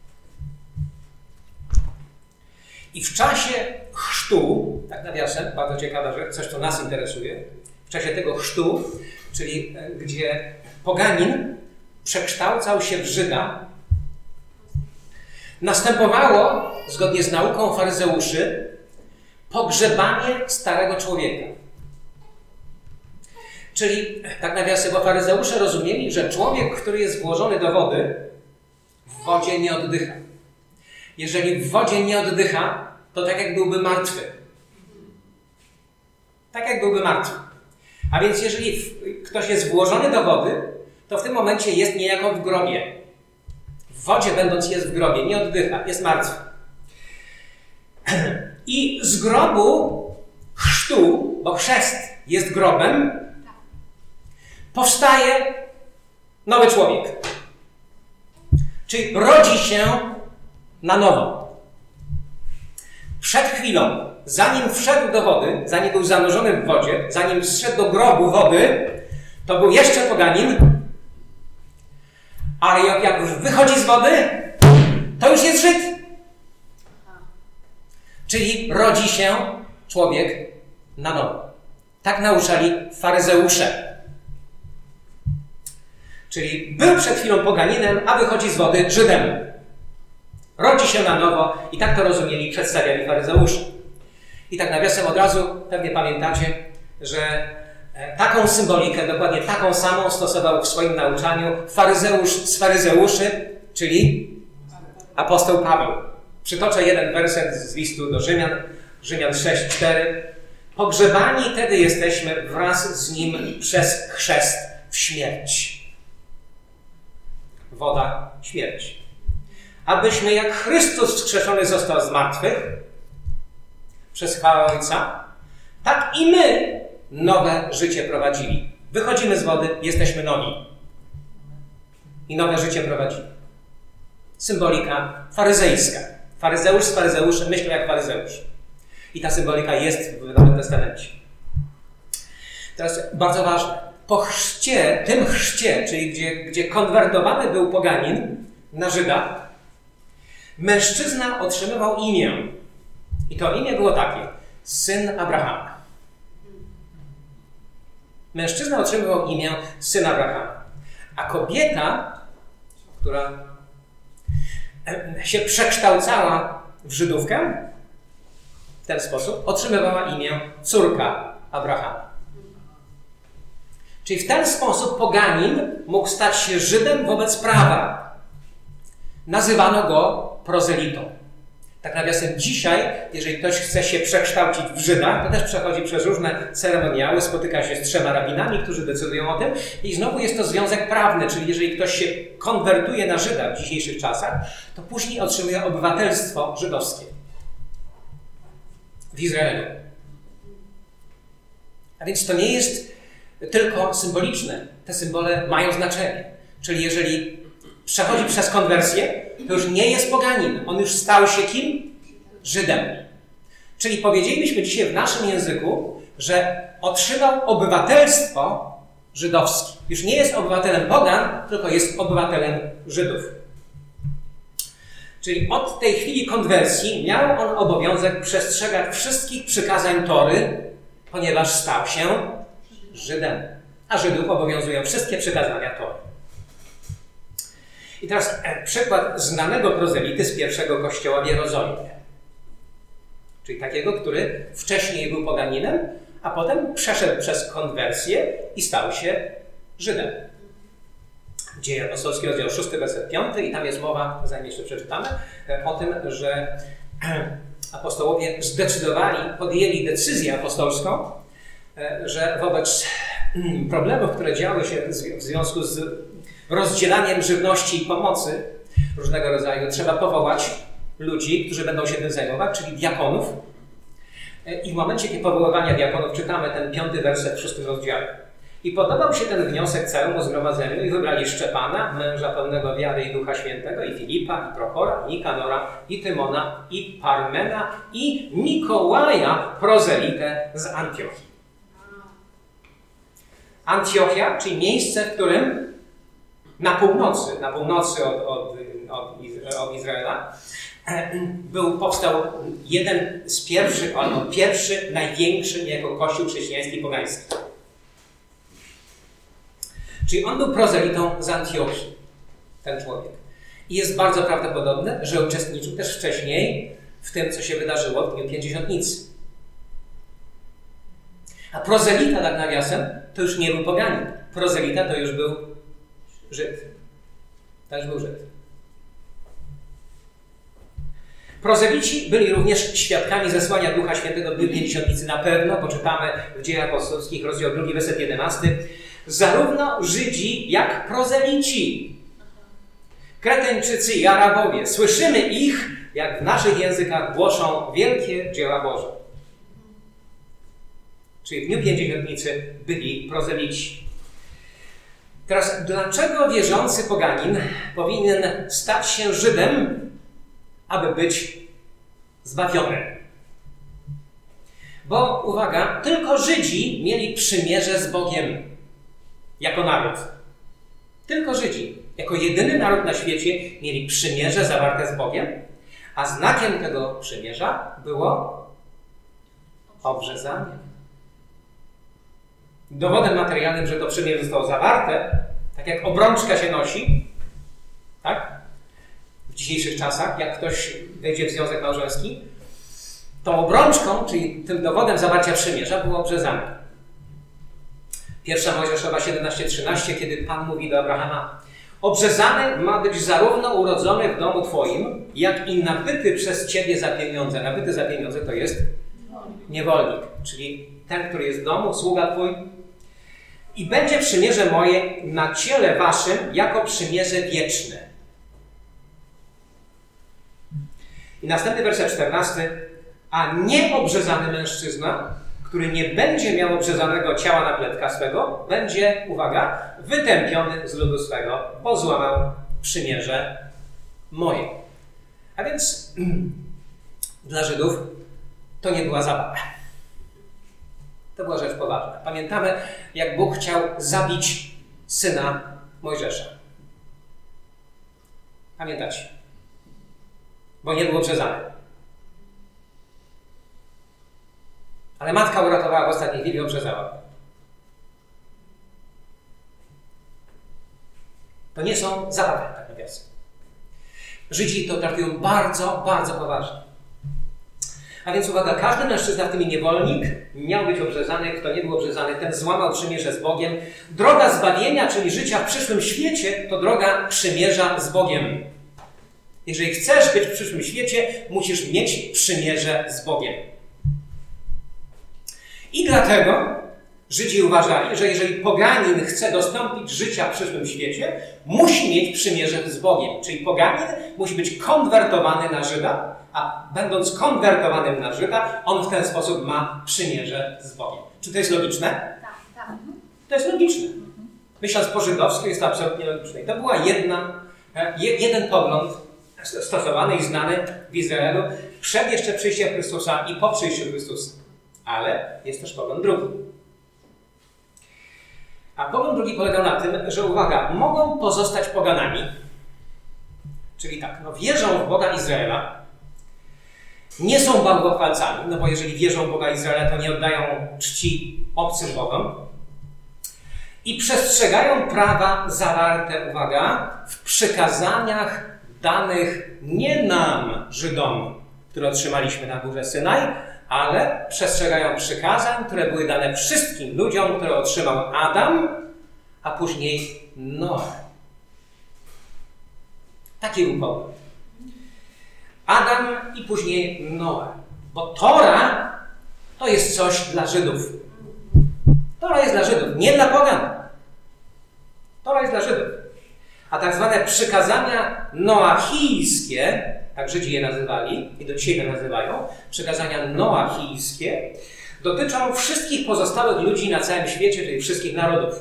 I w czasie chrztu, tak nawiasem, bardzo ciekawa rzecz, coś co nas interesuje, w czasie tego chrztu, czyli gdzie poganin przekształcał się w Żyda, następowało, zgodnie z nauką faryzeuszy, pogrzebanie starego człowieka. Czyli, tak nawiasem, bo faryzeusze rozumieli, że człowiek, który jest włożony do wody, w wodzie nie oddycha. Jeżeli w wodzie nie oddycha, to tak jak byłby martwy. Tak jak byłby martwy. A więc jeżeli ktoś jest włożony do wody, to w tym momencie jest niejako w grobie. W wodzie będąc jest w grobie, nie oddycha, jest martwy. I z grobu chrztu, bo chrzest jest grobem, powstaje nowy człowiek. Czyli rodzi się na nowo. Przed chwilą, zanim wszedł do wody, zanim był zanurzony w wodzie, zanim zszedł do grobu wody, to był jeszcze poganin, ale jak już wychodzi z wody, to już jest Żyd. Czyli rodzi się człowiek na nowo. Tak nauczali faryzeusze. Czyli był przed chwilą poganinem, a wychodzi z wody Żydem. Rodzi się na nowo i tak to rozumieli, przedstawiali faryzeusze. I tak nawiasem od razu pewnie pamiętacie, że taką symbolikę, dokładnie taką samą stosował w swoim nauczaniu faryzeusz z faryzeuszy, czyli apostoł Paweł. Przytoczę jeden werset z listu do Rzymian, Rzymian 6:4. Pogrzebani tedy jesteśmy wraz z Nim przez chrzest w śmierć. Woda, śmierć. Abyśmy jak Chrystus wskrzeszony został z martwych przez chwałę Ojca, tak i my nowe życie prowadzili. Wychodzimy z wody, jesteśmy nowi. I nowe życie prowadzimy. Symbolika faryzejska. Faryzeusz z faryzeuszem myślą jak faryzeusz. I ta symbolika jest w Nowym Testamencie. Teraz bardzo ważne. Po chrzcie, tym chrzcie, czyli gdzie konwertowany był poganin na Żyda, mężczyzna otrzymywał imię. I to imię było takie. Syn Abrahama. Mężczyzna otrzymywał imię syn Abrahama. A kobieta, która się przekształcała w Żydówkę, w ten sposób otrzymywała imię córka Abrahama. Czyli w ten sposób poganin mógł stać się Żydem wobec prawa. Nazywano go prozelitą. Tak nawiasem dzisiaj, jeżeli ktoś chce się przekształcić w Żyda, to też przechodzi przez różne ceremoniały, spotyka się z 3 rabinami, którzy decydują o tym i znowu jest to związek prawny, czyli jeżeli ktoś się konwertuje na Żyda w dzisiejszych czasach, to później otrzymuje obywatelstwo żydowskie w Izraelu. A więc to nie jest tylko symboliczne. Te symbole mają znaczenie. Czyli jeżeli przechodzi przez konwersję, to już nie jest poganin. On już stał się kim? Żydem. Czyli powiedzielibyśmy dzisiaj w naszym języku, że otrzymał obywatelstwo żydowskie. Już nie jest obywatelem pogan, tylko jest obywatelem Żydów. Czyli od tej chwili konwersji miał on obowiązek przestrzegać wszystkich przykazań Tory, ponieważ stał się Żydem. A Żydów obowiązują wszystkie przykazania Tory. I teraz przykład znanego prozelity z pierwszego kościoła w Jerozolimie. Czyli takiego, który wcześniej był poganinem, a potem przeszedł przez konwersję i stał się Żydem. Dzieje apostolskie, rozdział 6, werset 5 i tam jest mowa, zanim jeszcze przeczytamy, o tym, że apostołowie podjęli decyzję apostolską, że wobec problemów, które działy się w związku z rozdzielaniem żywności i pomocy różnego rodzaju, trzeba powołać ludzi, którzy będą się tym zajmować, czyli diakonów. I w momencie powoływania diakonów czytamy ten 5 werset w 6 rozdziale. I podobał się ten wniosek całemu zgromadzeniu i wybrali Szczepana, męża pełnego wiary i Ducha Świętego, i Filipa, i Prochora, i Nikanora, i Tymona, i Parmena, i Mikołaja, prozelitę z Antiochii. Antiochia, czyli miejsce, w którym na północy od Izraela, powstał jeden z pierwszych, albo pierwszy, największy niejako kościół chrześcijański pogański. Czyli on był prozelitą z Antiochii, ten człowiek. I jest bardzo prawdopodobne, że uczestniczył też wcześniej w tym, co się wydarzyło w dniu Pięćdziesiątnicy. A prozelita, tak nawiasem, to już nie był poganin. Prozelita to już był Żyd. To już był Żyd. Prozelici byli również świadkami zesłania Ducha Świętego w dniu Pięćdziesiątnicy. Na pewno, poczytamy w Dziejach Apostolskich, rozdział 2, werset 11. Zarówno Żydzi, jak prozelici, Kreteńczycy i Arabowie, słyszymy ich, jak w naszych językach głoszą wielkie dzieła Boże. Czyli w dniu Pięćdziesiątnicy byli prozelici. Teraz, dlaczego wierzący poganin powinien stać się Żydem, aby być zbawiony? Bo, uwaga, tylko Żydzi mieli przymierze z Bogiem jako naród. Tylko Żydzi, jako jedyny naród na świecie, mieli przymierze zawarte z Bogiem, a znakiem tego przymierza było obrzezanie. Dowodem materialnym, że to przymierze zostało zawarte, Tak jak obrączka się nosi, tak? W dzisiejszych czasach, jak ktoś wejdzie w związek małżeński, tą obrączką, czyli tym dowodem zawarcia przymierza było obrzezanie. 1 Mojżeszowa 17:13, kiedy Pan mówi do Abrahama: obrzezany ma być zarówno urodzony w domu Twoim, jak i nabyty przez Ciebie za pieniądze. Nabyty za pieniądze to jest niewolnik, czyli ten, który jest w domu, sługa Twój. I będzie przymierze moje na ciele Waszym jako przymierze wieczne. I następny werset 14. A nieobrzezany mężczyzna, który nie będzie miał obrzezanego ciała napletka swego, będzie, uwaga, wytępiony z ludu swego, bo złamał przymierze moje. A więc dla Żydów to nie była zabawa. To była rzecz poważna. Pamiętamy, jak Bóg chciał zabić syna Mojżesza. Pamiętacie? Bo nie był obrzezany. Ale matka uratowała w ostatniej chwili i obrzezała. To nie są zabawy, tak nawiasem. Żydzi to traktują bardzo, bardzo poważnie. A więc uwaga, każdy mężczyzna, w tym i niewolnik, miał być obrzezany. Kto nie był obrzezany, ten złamał przymierze z Bogiem. Droga zbawienia, czyli życia w przyszłym świecie, to droga przymierza z Bogiem. Jeżeli chcesz być w przyszłym świecie, musisz mieć przymierze z Bogiem. I dlatego Żydzi uważali, że jeżeli poganin chce dostąpić życia w przyszłym świecie, musi mieć przymierze z Bogiem. Czyli poganin musi być konwertowany na Żyda, a będąc konwertowanym na Żyda, on w ten sposób ma przymierze z Bogiem. Czy to jest logiczne? Tak. To jest logiczne. Myśląc po żydowsku, jest to absolutnie logiczne. I to była jeden pogląd stosowany i znany w Izraelu przed jeszcze przyjściem Chrystusa i po przyjściu Chrystusa. Ale jest też pogląd drugi. A pogląd drugi polegał na tym, że uwaga, mogą pozostać poganami. Czyli tak, wierzą w Boga Izraela, nie są bałwochwalcami, bo jeżeli wierzą w Boga Izraela, to nie oddają czci obcym bogom i przestrzegają prawa zawarte, uwaga, w przykazaniach danych nie nam, Żydom, które otrzymaliśmy na górze Synaj, ale przestrzegają przykazań, które były dane wszystkim ludziom, które otrzymał Adam, a później Noe. Taki był pogląd. Adam i później Noe. Bo Tora to jest coś dla Żydów. Tora jest dla Żydów, nie dla pogan. Tora jest dla Żydów. A tak zwane przykazania noachijskie, tak Żydzi je nazywali i do dzisiaj je nazywają, przykazania noachijskie, dotyczą wszystkich pozostałych ludzi na całym świecie, czyli wszystkich narodów.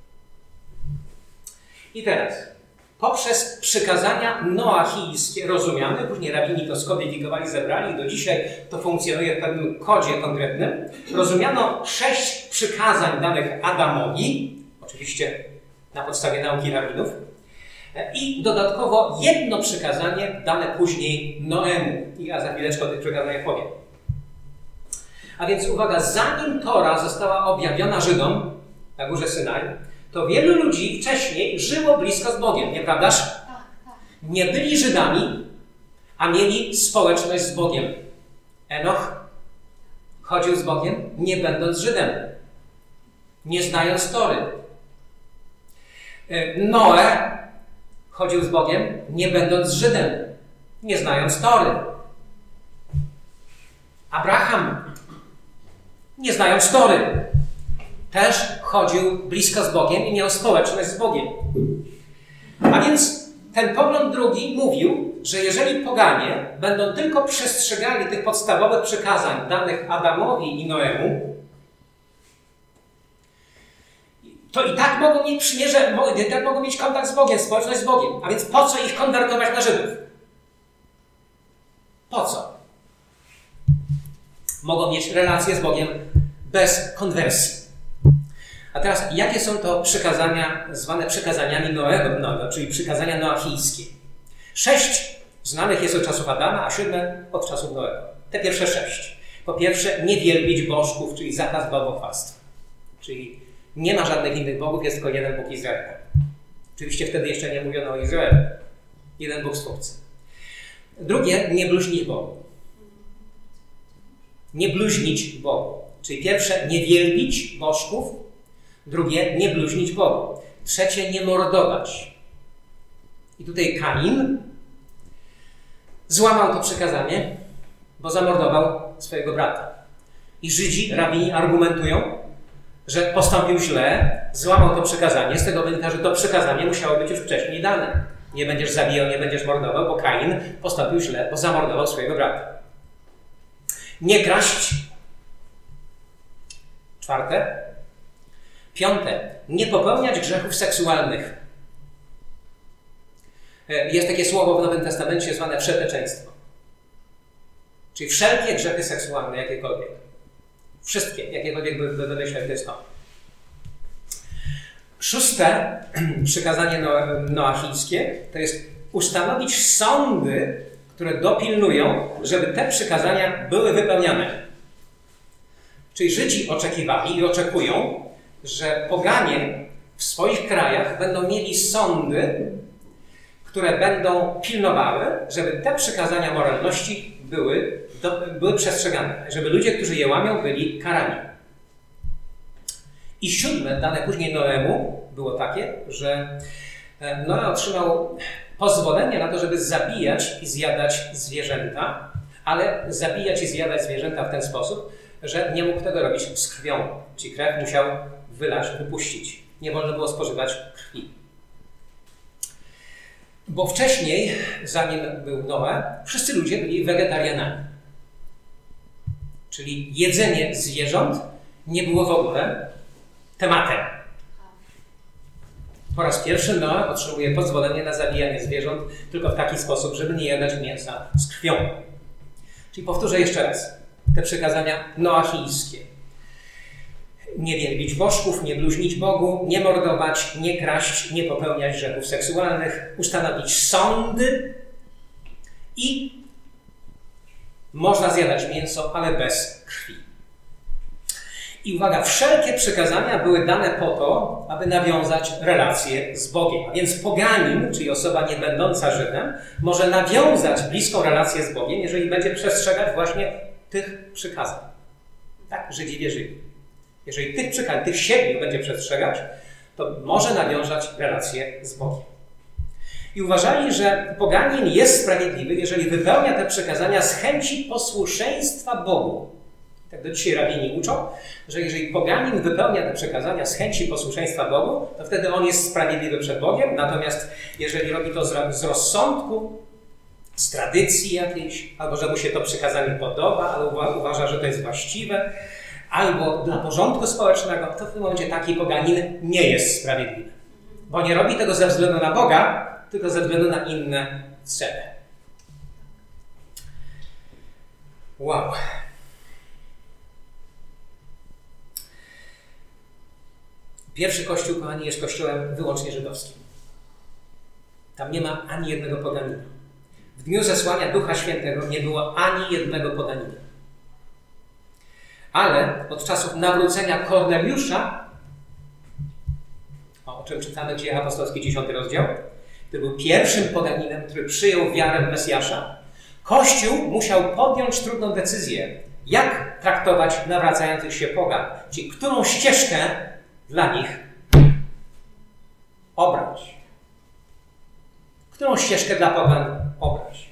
I teraz, poprzez przykazania noachijskie rozumiane, później rabini to skodyfikowali, zebrali i do dzisiaj to funkcjonuje w pewnym kodzie konkretnym, rozumiano 6 przykazań danych Adamowi, oczywiście na podstawie nauki rabinów, i dodatkowo jedno przykazanie dane później Noemu. I ja za chwileczkę o tych przykazaniach powiem. A więc uwaga, zanim Tora została objawiona Żydom na górze Synaj, to wielu ludzi wcześniej żyło blisko z Bogiem, nieprawdaż? Tak. Nie byli Żydami, a mieli społeczność z Bogiem. Enoch chodził z Bogiem, nie będąc Żydem, nie znając Tory. Noe chodził z Bogiem, nie będąc Żydem, nie znając Tory. Abraham, nie znając Tory, też chodził blisko z Bogiem i miał społeczność z Bogiem. A więc ten pogląd drugi mówił, że jeżeli poganie będą tylko przestrzegali tych podstawowych przykazań danych Adamowi i Noemu, to i tak mogą mieć przymierze, i tak mogą mieć kontakt z Bogiem, społeczność z Bogiem. A więc po co ich konwertować na Żydów? Po co? Mogą mieć relacje z Bogiem bez konwersji. A teraz, jakie są to przykazania zwane przykazaniami Noego, czyli przykazania noachijskie? 6 znanych jest od czasów Adama, a 7 od czasów Noego. Te pierwsze 6. Po pierwsze, nie wielbić bożków, czyli zakaz bałwochwalstwa. Czyli nie ma żadnych innych bogów, jest tylko jeden Bóg Izraela. Oczywiście wtedy jeszcze nie mówiono o Izraelu. Jeden Bóg Stwórcy. Drugie, nie bluźnić Bogu. Nie bluźnić Bogu. Czyli pierwsze, nie wielbić bożków. Drugie, nie bluźnić Bogu. Trzecie, nie mordować. I tutaj Kain złamał to przykazanie, bo zamordował swojego brata. I Żydzi, rabini argumentują, że postąpił źle, złamał to przykazanie. Z tego wynika, że to przykazanie musiało być już wcześniej dane. Nie będziesz zabijał, nie będziesz mordował, bo Kain postąpił źle, bo zamordował swojego brata. Nie kraść. Czwarte. Piąte. Nie popełniać grzechów seksualnych. Jest takie słowo w Nowym Testamencie zwane wszeteczeństwo. Czyli wszelkie grzechy seksualne, jakiekolwiek. Wszystkie, jakiekolwiek by wymyśleć, to jest to. Szóste przykazanie noachijskie to jest ustanowić sądy, które dopilnują, żeby te przykazania były wypełniane. Czyli Żydzi oczekiwali i oczekują, że poganie w swoich krajach będą mieli sądy, które będą pilnowały, żeby te przykazania moralności były przestrzegane, żeby ludzie, którzy je łamią, byli karani. I siódme, dane później Noemu, było takie, że Noe otrzymał pozwolenie na to, żeby zabijać i zjadać zwierzęta, ale zabijać i zjadać zwierzęta w ten sposób, że nie mógł tego robić z krwią, czyli krew musiał wylać, wypuścić. Nie wolno było spożywać krwi. Bo wcześniej, zanim był Noe, wszyscy ludzie byli wegetarianami. Czyli jedzenie zwierząt nie było w ogóle tematem. Po raz pierwszy Noe otrzymuje pozwolenie na zabijanie zwierząt tylko w taki sposób, żeby nie jadać mięsa z krwią. Czyli powtórzę jeszcze raz te przykazania noachijskie. Nie wielbić bożków, nie bluźnić Bogu, nie mordować, nie kraść, nie popełniać grzechów seksualnych, ustanowić sądy i można zjadać mięso, ale bez krwi. I uwaga, wszelkie przykazania były dane po to, aby nawiązać relację z Bogiem. A więc poganin, czyli osoba nie będąca Żydem, może nawiązać bliską relację z Bogiem, jeżeli będzie przestrzegać właśnie tych przykazań. Tak, Żydzi wierzyli. Jeżeli tych przykazań, tych 7 będzie przestrzegać, to może nawiązać relację z Bogiem. I uważali, że poganin jest sprawiedliwy, jeżeli wypełnia te przykazania z chęci posłuszeństwa Bogu. Tak do dzisiaj rabini uczą, że jeżeli poganin wypełnia te przekazania z chęci posłuszeństwa Bogu, to wtedy on jest sprawiedliwy przed Bogiem, natomiast jeżeli robi to z rozsądku, z tradycji jakiejś, albo że mu się to przekazanie podoba, albo uważa, że to jest właściwe, albo dla porządku społecznego, to w tym momencie taki poganin nie jest sprawiedliwy. Bo nie robi tego ze względu na Boga, tylko ze względu na inne cele. Wow. Pierwszy kościół, kochani, jest kościołem wyłącznie żydowskim. Tam nie ma ani jednego poganina. W dniu zesłania Ducha Świętego nie było ani jednego poganina. Ale od czasów nawrócenia Korneliusza, o czym czytamy w Dziejach Apostolskich 10 rozdział, który był pierwszym poganinem, który przyjął wiarę w Mesjasza, Kościół musiał podjąć trudną decyzję, jak traktować nawracających się pogan, czyli którą ścieżkę dla nich obrać. Którą ścieżkę dla pogan obrać.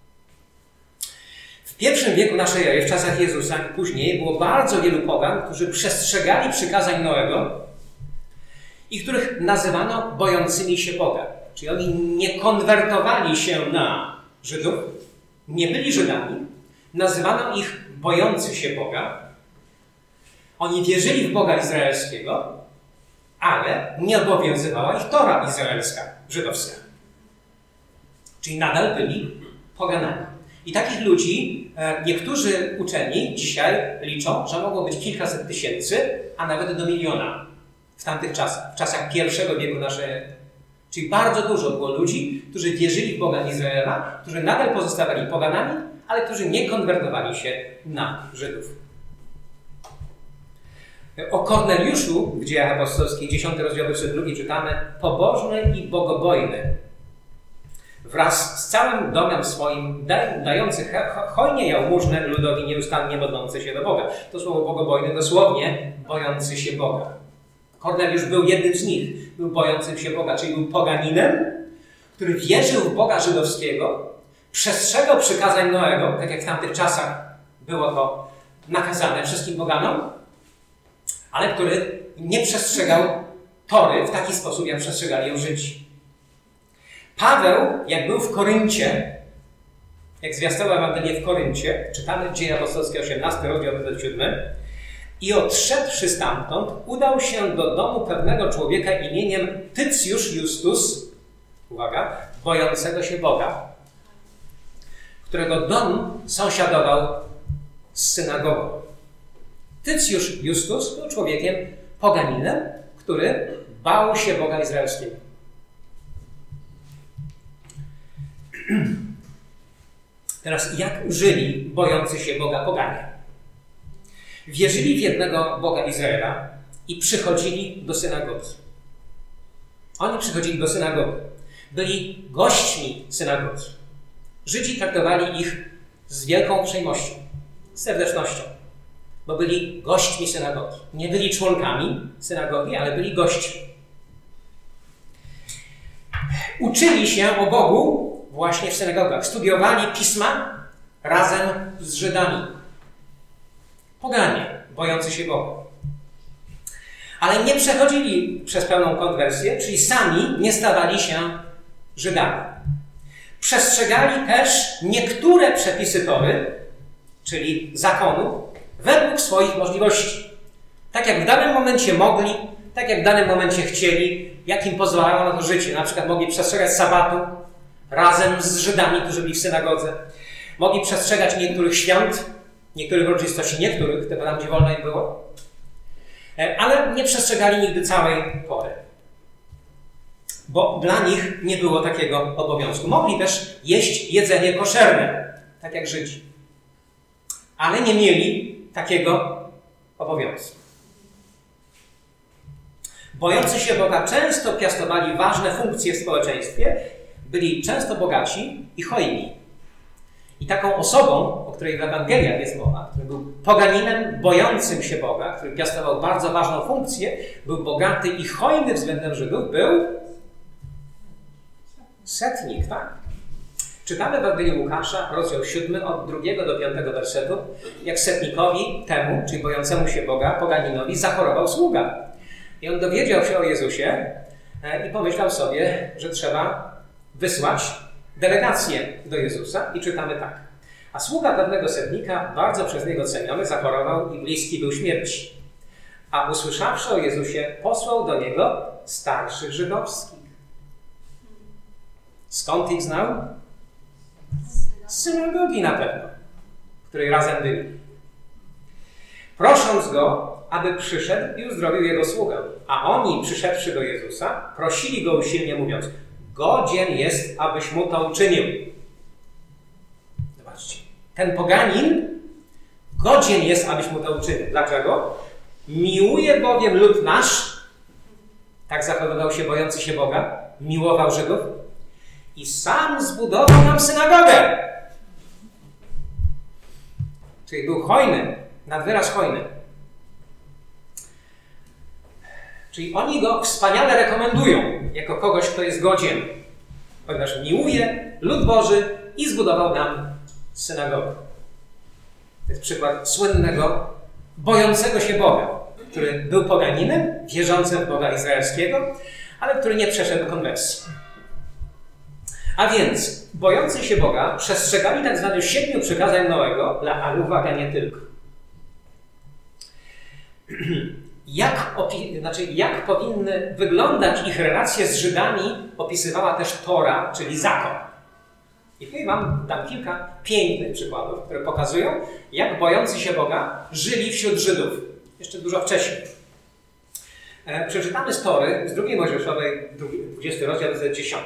W I wieku naszej ery, w czasach Jezusa i później, było bardzo wielu pogan, którzy przestrzegali przykazań Noego i których nazywano bojącymi się pogan. Czyli oni nie konwertowali się na Żydów, nie byli Żydami, nazywano ich bojący się Boga. Oni wierzyli w Boga izraelskiego, ale nie obowiązywała ich Tora izraelska, żydowska. Czyli nadal byli poganami. I takich ludzi niektórzy uczeni dzisiaj liczą, że mogło być kilkaset tysięcy, a nawet do miliona w tamtych czasach, w czasach I wieku naszej ery. Czyli bardzo dużo było ludzi, którzy wierzyli w Boga Izraela, którzy nadal pozostawali poganami, ale którzy nie konwertowali się na Żydów. O Korneliuszu w Dziejach Apostolskich, 10 rozdział, werset 2 czytamy: pobożny i bogobojny, wraz z całym domem swoim, dający hojnie jałmużnę ludowi nieustannie modlący się do Boga. To słowo bogobojny dosłownie bojący się Boga. Korneliusz był jednym z nich. Był bojącym się Boga, czyli był poganinem, który wierzył w Boga żydowskiego, przestrzegał przykazań Noego, tak jak w tamtych czasach było to nakazane wszystkim poganom, ale który nie przestrzegał Tory w taki sposób, jak przestrzegali ją Żydzi. Paweł, jak był w Koryncie, jak zwiastował Ewangelię w Koryncie, czytamy w Dzieje Apostolskie 18 rozdział 7, i odszedłszy stamtąd, udał się do domu pewnego człowieka imieniem Tycjusz Justus, uwaga, bojącego się Boga, którego dom sąsiadował z synagogą. Tycjusz Justus był człowiekiem poganinem, który bał się Boga izraelskiego. Teraz jak żyli bojący się Boga poganie? Wierzyli w jednego Boga Izraela i przychodzili do synagogi. Oni przychodzili do synagogi. Byli gośćmi synagogi. Żydzi traktowali ich z wielką uprzejmością, serdecznością, bo byli gośćmi synagogi. Nie byli członkami synagogi, ale byli gośćmi. Uczyli się o Bogu właśnie w synagogach. Studiowali pisma razem z Żydami. Poganie, bojący się Boga. Ale nie przechodzili przez pełną konwersję, czyli sami nie stawali się Żydami. Przestrzegali też niektóre przepisy Tory, czyli zakonu, według swoich możliwości. Tak jak w danym momencie mogli, tak jak w danym momencie chcieli, jak im pozwalało na to życie. Na przykład mogli przestrzegać sabatu razem z Żydami, którzy byli w synagodze. Mogli przestrzegać niektórych świąt, niektórych uroczystości, niektórych, tego tam, gdzie wolno im było. Ale nie przestrzegali nigdy całej Tory. Bo dla nich nie było takiego obowiązku. Mogli też jeść jedzenie koszerne, tak jak Żydzi. Ale nie mieli takiego obowiązku. Bojący się Boga często piastowali ważne funkcje w społeczeństwie, byli często bogaci i hojni. I taką osobą, o której w Ewangeliach jest mowa, który był poganinem bojącym się Boga, który piastował bardzo ważną funkcję, był bogaty i hojny względem Żydów, był setnik, tak? Czytamy w Ewangelii Łukasza, rozdział 7, od 2 do 5 wersetu, jak setnikowi temu, czyli bojącemu się Boga, poganinowi, zachorował sługa. I on dowiedział się o Jezusie i pomyślał sobie, że trzeba wysłać delegację do Jezusa i czytamy tak. A sługa pewnego setnika, bardzo przez niego ceniony, zachorował i bliski był śmierci. A usłyszawszy o Jezusie, posłał do niego starszych żydowskich. Skąd ich znał? Z synagogi na pewno, w której razem byli. Prosząc go, aby przyszedł i uzdrowił jego sługę. A oni, przyszedłszy do Jezusa, prosili go usilnie, mówiąc: godzien jest, abyś mu to uczynił. Zobaczcie, ten poganin godzien jest, abyś mu to uczynił. Dlaczego? Miłuje bowiem lud nasz, tak zachowywał się bojący się Boga, miłował Żydów i sam zbudował nam synagogę. Czyli był hojny, nad wyraz hojny. Czyli oni go wspaniale rekomendują jako kogoś, kto jest godzien, ponieważ miłuje lud Boży i zbudował nam synagogę. To jest przykład słynnego, bojącego się Boga, który był poganinem, wierzącym w Boga izraelskiego, ale który nie przeszedł konwersji. A więc bojący się Boga przestrzegali tak zwanych 7 przykazań Noego, ale uwaga, nie tylko. Jak powinny wyglądać ich relacje z Żydami, opisywała też Tora, czyli zakon. I tutaj dam kilka pięknych przykładów, które pokazują, jak bojący się Boga żyli wśród Żydów. Jeszcze dużo wcześniej. Przeczytamy z Tory, z 2 Mojżeszowej, 20 rozdział, 10.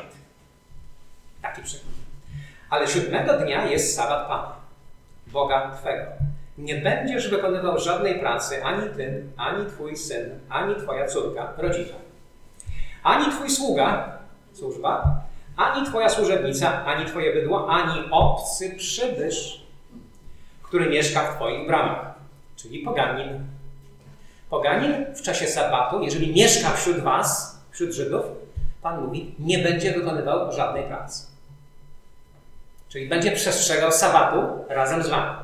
Taki przykład. Ale 7 dnia jest sabat Pana, Boga Twego. nie będziesz wykonywał żadnej pracy, ani ty, ani twój syn, ani twoja córka, rodzina, ani twój sługa, służba, ani twoja służebnica, ani twoje bydło, ani obcy przybysz, który mieszka w twoich bramach, czyli poganin. Poganin w czasie sabatu, jeżeli mieszka wśród was, wśród Żydów, Pan mówi, nie będzie wykonywał żadnej pracy. Czyli będzie przestrzegał sabatu razem z wami.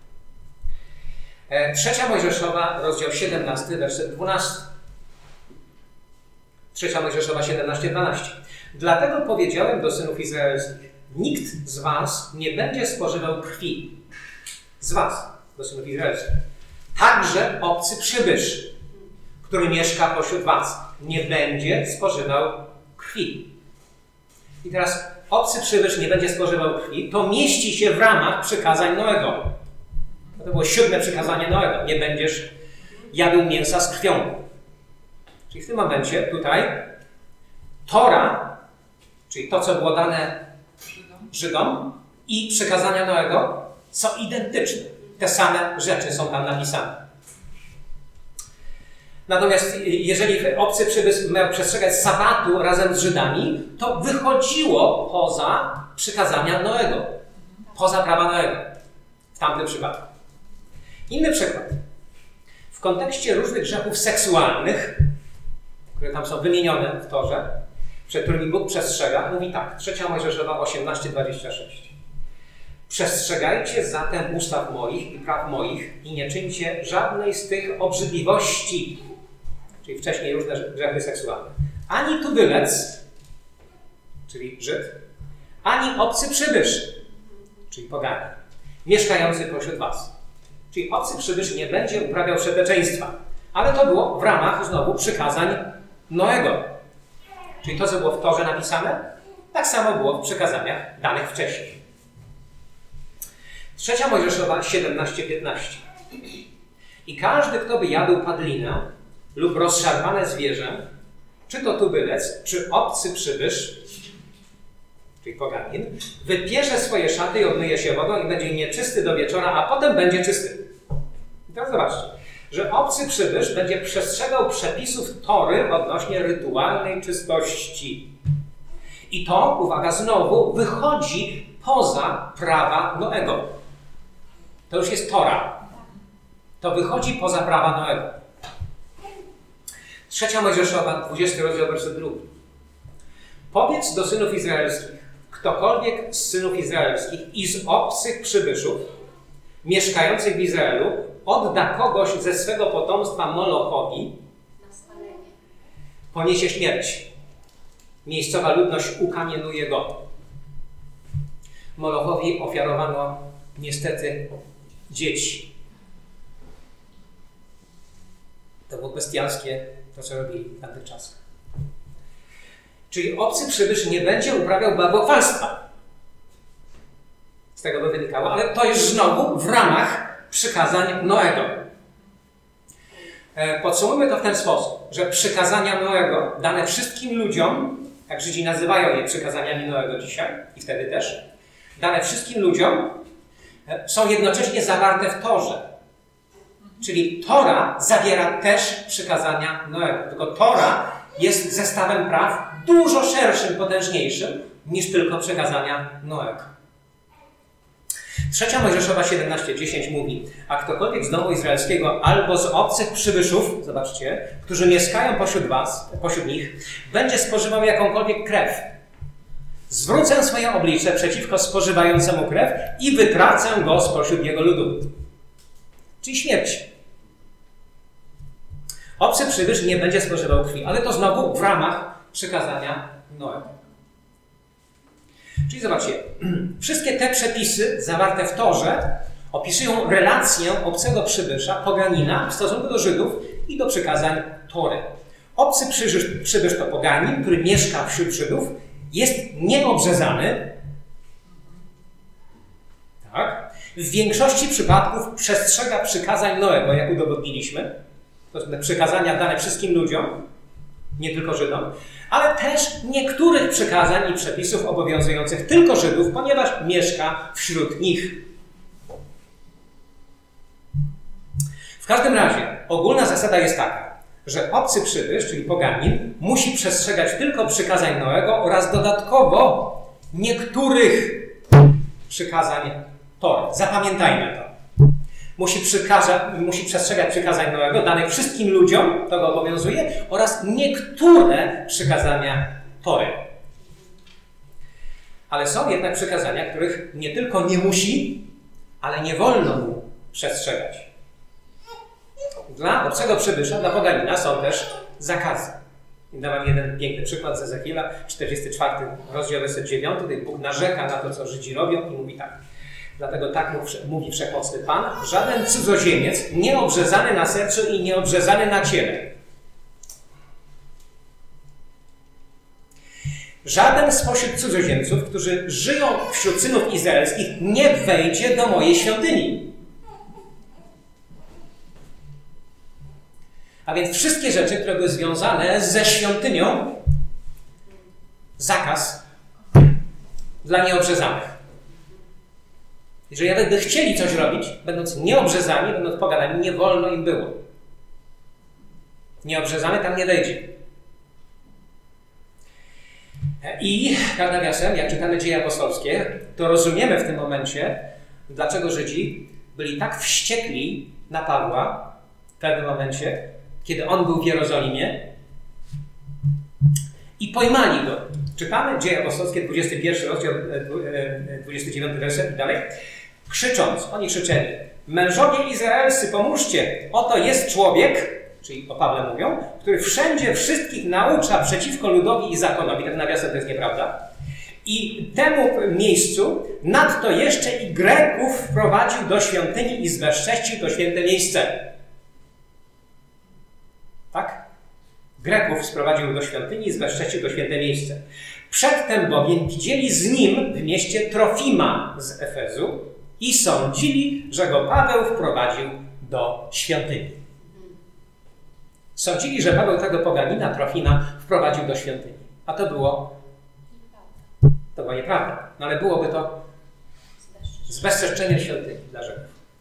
3 Mojżeszowa, rozdział 17, werset 12. 3 Mojżeszowa 17, 12. Dlatego powiedziałem do synów izraelskich, nikt z was nie będzie spożywał krwi. Z was, do synów izraelskich. Także obcy przybysz, który mieszka pośród was, nie będzie spożywał krwi. I teraz obcy przybysz nie będzie spożywał krwi, to mieści się w ramach przykazań Noego. To było 7 przykazanie Noego. Nie będziesz jadł mięsa z krwią. Czyli w tym momencie tutaj Tora, czyli to, co było dane Żydom i przykazania Noego są identyczne. Te same rzeczy są tam napisane. Natomiast jeżeli obcy przybysz miał przestrzegać sabatu razem z Żydami, to wychodziło poza przykazania Noego. Poza prawa Noego. W tamtym przypadku. Inny przykład. W kontekście różnych grzechów seksualnych, które tam są wymienione w Torze, przed którymi Bóg przestrzega, mówi tak, 3 Mojżeszowa 18:26. Przestrzegajcie zatem ustaw moich i praw moich i nie czyńcie żadnej z tych obrzydliwości, czyli wcześniej różne grzechy seksualne. Ani tubylec, czyli Żyd, ani obcy przybysz, czyli poganin, mieszkający pośród was. Czyli obcy przybysz nie będzie uprawiał przebeczeństwa. Ale to było w ramach znowu przykazań Noego. Czyli to, co było w Torze napisane, tak samo było w przykazaniach danych wcześniej. 3 Mojżeszowa 17:15. I każdy, kto by jadł padlinę lub rozszarpane zwierzę, czy to tubylec, czy obcy przybysz, czyli poganin, wypierze swoje szaty i obmyje się wodą i będzie nieczysty do wieczora, a potem będzie czysty. I teraz zobaczcie, że obcy przybysz będzie przestrzegał przepisów Tory odnośnie rytualnej czystości. I to, uwaga, znowu wychodzi poza prawa Noego. To już jest Tora. To wychodzi poza prawa Noego. 3 Mojżeszowa, 20 rozdział, werset 2. Powiedz do synów izraelskich, ktokolwiek z synów izraelskich i z obcych przybyszów mieszkających w Izraelu odda kogoś ze swego potomstwa Molochowi, poniesie śmierć. Miejscowa ludność ukamienuje go. Molochowi ofiarowano niestety dzieci. To było bestialskie to, co robili w tamtych czasach. Czyli obcy przybysz nie będzie uprawiał bałwochwalstwa. Z tego by wynikało, ale to jest znowu w ramach przykazań Noego. Podsumujmy to w ten sposób, że przykazania Noego dane wszystkim ludziom, jak Żydzi nazywają je przykazaniami Noego dzisiaj i wtedy też, dane wszystkim ludziom są jednocześnie zawarte w Torze. Czyli Tora zawiera też przykazania Noego. Tylko Tora jest zestawem praw dużo szerszym, potężniejszym niż tylko przykazania Noego. 3 Mojżeszowa 17:10 mówi, a ktokolwiek z domu izraelskiego albo z obcych przybyszów, zobaczcie, którzy mieszkają pośród nich, będzie spożywał jakąkolwiek krew. Zwrócę swoje oblicze przeciwko spożywającemu krew i wytracę go spośród jego ludu. Czyli śmierć. Obcy przybysz nie będzie spożywał krwi, ale to znowu w ramach przykazania Noego. Czyli zobaczcie, wszystkie te przepisy zawarte w Torze opisują relację obcego przybysza, poganina w stosunku do Żydów i do przykazań Tory. Obcy przybysz to poganin, który mieszka wśród Żydów, jest nieobrzezany. Tak? W większości przypadków przestrzega przykazań Noego, jak udowodniliśmy. To są te przykazania dane wszystkim ludziom, nie tylko Żydom, ale też niektórych przykazań i przepisów obowiązujących tylko Żydów, ponieważ mieszka wśród nich. W każdym razie ogólna zasada jest taka, że obcy przybysz, czyli poganin, musi przestrzegać tylko przykazań Noego oraz dodatkowo niektórych przykazań Tory. Zapamiętajmy to. Musi przestrzegać przykazań Noego, danych wszystkim ludziom, to go obowiązuje, oraz niektóre przykazania Tory. Ale są jednak przykazania, których nie tylko nie musi, ale nie wolno mu przestrzegać. Dla obcego przybysza, dla poganina są też zakazy. I dam jeden piękny przykład z Ezechiela, 44 rozdział, werset 9. Tutaj Bóg narzeka na to, co Żydzi robią i mówi tak. Dlatego tak mówi Wszechmocny Pan, żaden cudzoziemiec nieobrzezany na sercu i nieobrzezany na ciele. Żaden spośród cudzoziemców, którzy żyją wśród synów izraelskich, nie wejdzie do mojej świątyni. A więc wszystkie rzeczy, które były związane ze świątynią, zakaz dla nieobrzezanych. Jeżeli nawet by chcieli coś robić, będąc nieobrzezani, będąc poganami, nie wolno im było. Nieobrzezany tam nie wejdzie. I, nawiasem, jak czytamy Dzieje Apostolskie, to rozumiemy w tym momencie, dlaczego Żydzi byli tak wściekli na Pawła w pewnym momencie, kiedy on był w Jerozolimie i pojmali go. Czytamy Dzieje Apostolskie, 21 rozdział, 29 werset i dalej. Krzycząc, oni krzyczeli: mężowie izraelscy, pomóżcie! Oto jest człowiek, czyli o Pawle mówią, który wszędzie wszystkich naucza przeciwko ludowi i zakonowi. Tak nawiasem, to jest nieprawda. I temu miejscu nadto jeszcze i Greków wprowadził do świątyni i zbezcześcił to święte miejsce. Tak? Greków sprowadził do świątyni i zbezcześcił to święte miejsce. Przedtem bowiem widzieli z nim w mieście Trofima z Efezu i sądzili, że go Paweł wprowadził do świątyni. Sądzili, że Paweł tego poganina Trofima wprowadził do świątyni. A to była nieprawda. No ale byłoby to zbezczeszczenie świątyni dla Żydów.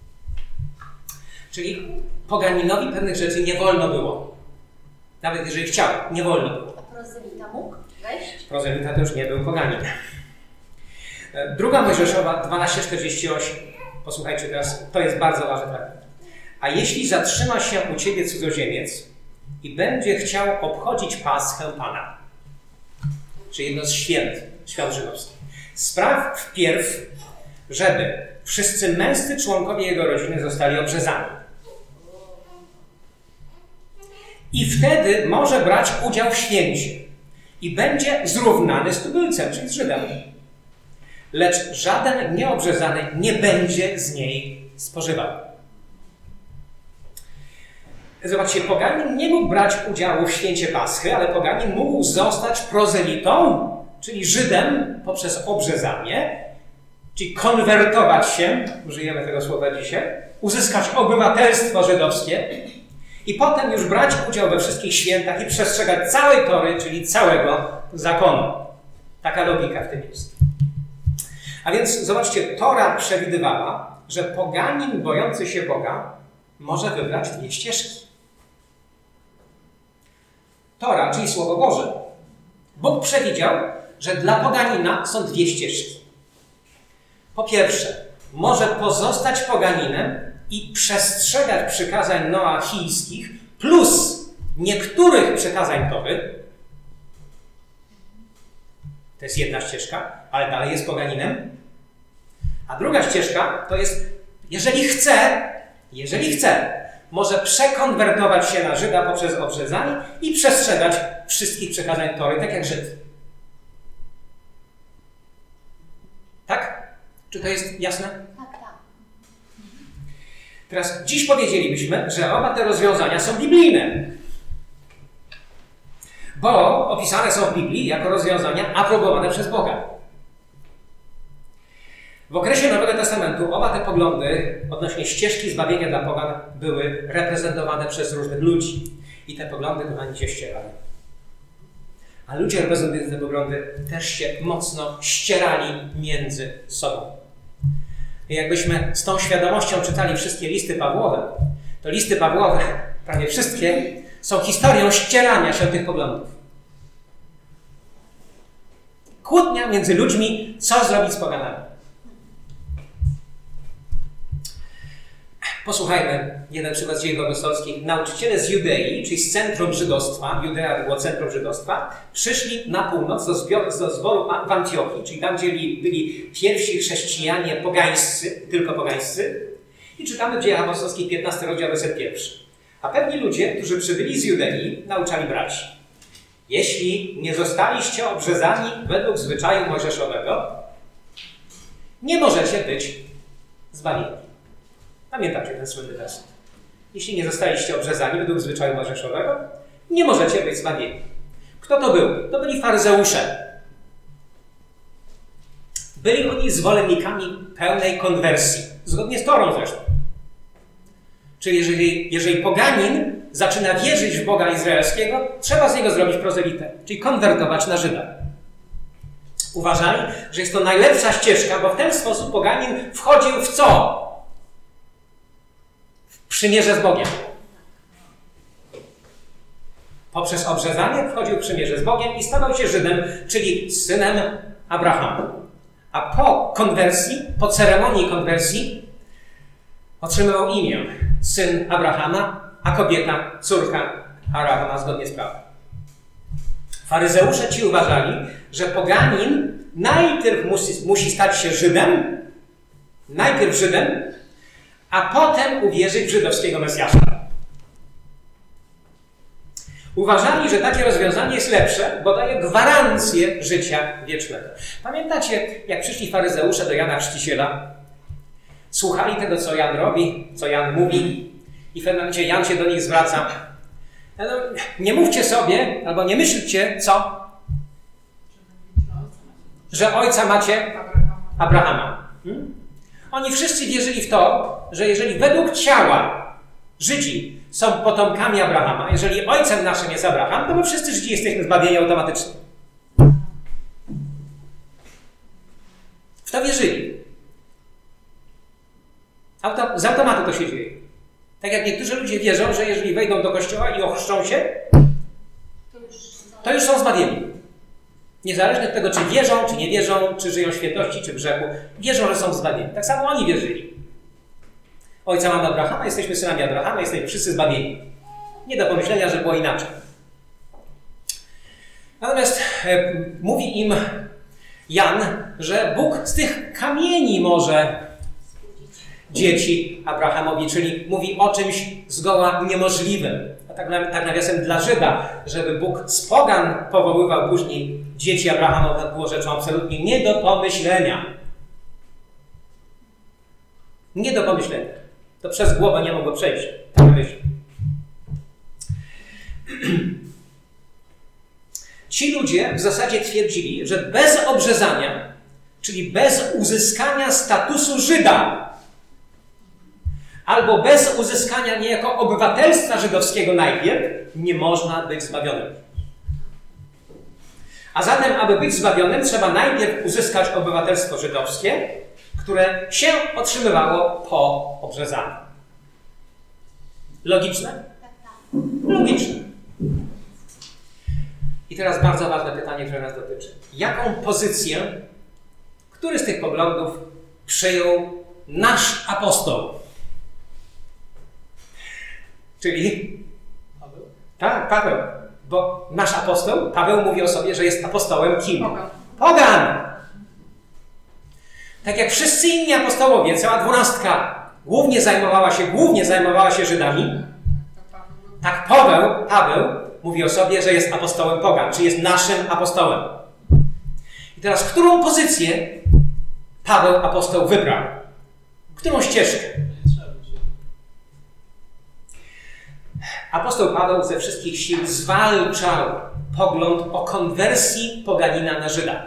Czyli poganinowi pewnych rzeczy nie wolno było. Nawet jeżeli chciał, nie wolno było. A prozelita mógł wejść? Prozelita to już nie był poganin. Druga Mojżeszowa 12:48. Posłuchajcie teraz, to jest bardzo ważny fragment. A jeśli zatrzyma się u ciebie cudzoziemiec i będzie chciał obchodzić Paschę Pana, czyli jedno z świąt żydowskich, spraw wpierw, żeby wszyscy męscy członkowie jego rodziny zostali obrzezani. I wtedy może brać udział w święcie i będzie zrównany z tubylcem, czyli z Żydem. Lecz żaden nieobrzezany nie będzie z niej spożywał. Zobaczcie, poganin nie mógł brać udziału w święcie Paschy, ale poganin mógł zostać prozelitą, czyli Żydem poprzez obrzezanie, czyli konwertować się, użyjemy tego słowa dzisiaj, uzyskać obywatelstwo żydowskie i potem już brać udział we wszystkich świętach i przestrzegać całej Tory, czyli całego zakonu. Taka logika w tym jest. A więc zobaczcie, Tora przewidywała, że poganin bojący się Boga może wybrać dwie ścieżki. Tora, czyli Słowo Boże. Bóg przewidział, że dla poganina są dwie ścieżki. Po pierwsze, może pozostać poganinem i przestrzegać przykazań noachijskich plus niektórych przykazań Tory. To jest jedna ścieżka, ale dalej jest poganinem. A druga ścieżka to jest, jeżeli chce, może przekonwertować się na Żyda poprzez obrzezanie i przestrzegać wszystkich przykazań Tory, tak jak Żyd. Tak? Czy to jest jasne? Tak, tak. Teraz dziś powiedzielibyśmy, że oba te rozwiązania są biblijne. Bo opisane są w Biblii jako rozwiązania aprobowane przez Boga. W okresie Nowego Testamentu oba te poglądy odnośnie ścieżki zbawienia dla pogan były reprezentowane przez różnych ludzi. I te poglądy, kochani, się ścierały. A ludzie reprezentujący te poglądy też się mocno ścierali między sobą. I jakbyśmy z tą świadomością czytali wszystkie listy Pawłowe, to listy Pawłowe, prawie wszystkie, są historią ścierania się tych poglądów. Kłótnia między ludźmi, co zrobić z poganami. Posłuchajmy jeden przykład z dziejów apostolskich. Nauczyciele z Judei, czyli z centrum żydostwa, Judea to było centrum żydostwa, przyszli na północ do zboru w Antiochii, czyli tam, gdzie byli pierwsi chrześcijanie pogańscy, tylko pogańscy. I czytamy w Dziejach Apostolskich 15 rozdział, werset 1. A pewni ludzie, którzy przybyli z Judei, nauczali braci: jeśli nie zostaliście obrzezani według zwyczaju mojżeszowego, nie możecie być zbawieni. Pamiętacie ten słynny werset. Jeśli nie zostaliście obrzezani według zwyczaju mojżeszowego, nie możecie być zbawieni. Kto to był? To byli faryzeusze. Byli oni zwolennikami pełnej konwersji. Zgodnie z Torą zresztą. Czyli jeżeli poganin zaczyna wierzyć w Boga Izraelskiego, trzeba z niego zrobić prozelitę, czyli konwertować na Żyda. Uważali, że jest to najlepsza ścieżka, bo w ten sposób poganin wchodził w co? W przymierze z Bogiem. Poprzez obrzezanie wchodził w przymierze z Bogiem i stawał się Żydem, czyli synem Abrahama. A po konwersji, po ceremonii konwersji otrzymywał imię syn Abrahama, a kobieta córka Abrahama zgodnie z prawem. Faryzeusze ci uważali, że poganin najpierw musi stać się Żydem, a potem uwierzyć w żydowskiego Mesjasza. Uważali, że takie rozwiązanie jest lepsze, bo daje gwarancję życia wiecznego. Pamiętacie, jak przyszli faryzeusze do Jana Chrzciciela? Słuchali tego, co Jan robi, co Jan mówi i w pewnym momencie Jan się do nich zwraca. No, nie mówcie sobie, albo nie myślcie, co? Że ojca macie Abrahama. Oni wszyscy wierzyli w to, że jeżeli według ciała Żydzi są potomkami Abrahama, jeżeli ojcem naszym jest Abraham, to my wszyscy Żydzi jesteśmy zbawieni automatycznie. W to wierzyli. Z automatu to się dzieje. Tak jak niektórzy ludzie wierzą, że jeżeli wejdą do kościoła i ochrzczą się, to już są zbawieni. Niezależnie od tego, czy wierzą, czy nie wierzą, czy żyją w świętości, czy w grzechu, wierzą, że są zbawieni. Tak samo oni wierzyli. Ojca mamy Abrahama, jesteśmy synami Abrahama, jesteśmy wszyscy zbawieni. Nie do pomyślenia, że było inaczej. Natomiast mówi im Jan, że Bóg z tych kamieni może dzieci Abrahamowi, czyli mówi o czymś zgoła niemożliwym. A tak nawiasem dla Żyda, żeby Bóg z pogan powoływał później dzieci Abrahamowe, było rzeczą absolutnie nie do pomyślenia. Nie do pomyślenia. To przez głowę nie mogło przejść. Tak myślę. Ci ludzie w zasadzie twierdzili, że bez obrzezania, czyli bez uzyskania statusu Żyda, albo bez uzyskania niejako obywatelstwa żydowskiego najpierw, nie można być zbawionym. A zatem, aby być zbawionym, trzeba najpierw uzyskać obywatelstwo żydowskie, które się otrzymywało po obrzezaniu. Logiczne? Logiczne. I teraz bardzo ważne pytanie, które nas dotyczy. Jaką pozycję, który z tych poglądów przyjął nasz apostoł? Czyli Paweł? Tak, Paweł. Bo nasz apostoł, Paweł mówi o sobie, że jest apostołem kim? Pogan. Tak jak wszyscy inni apostołowie, cała 12 głównie zajmowała się Żydami, tak Paweł mówi o sobie, że jest apostołem pogan, czy jest naszym apostołem. I teraz, którą pozycję Paweł apostoł wybrał? Którą ścieżkę? Apostoł Paweł ze wszystkich sił zwalczał pogląd o konwersji poganina na Żyda.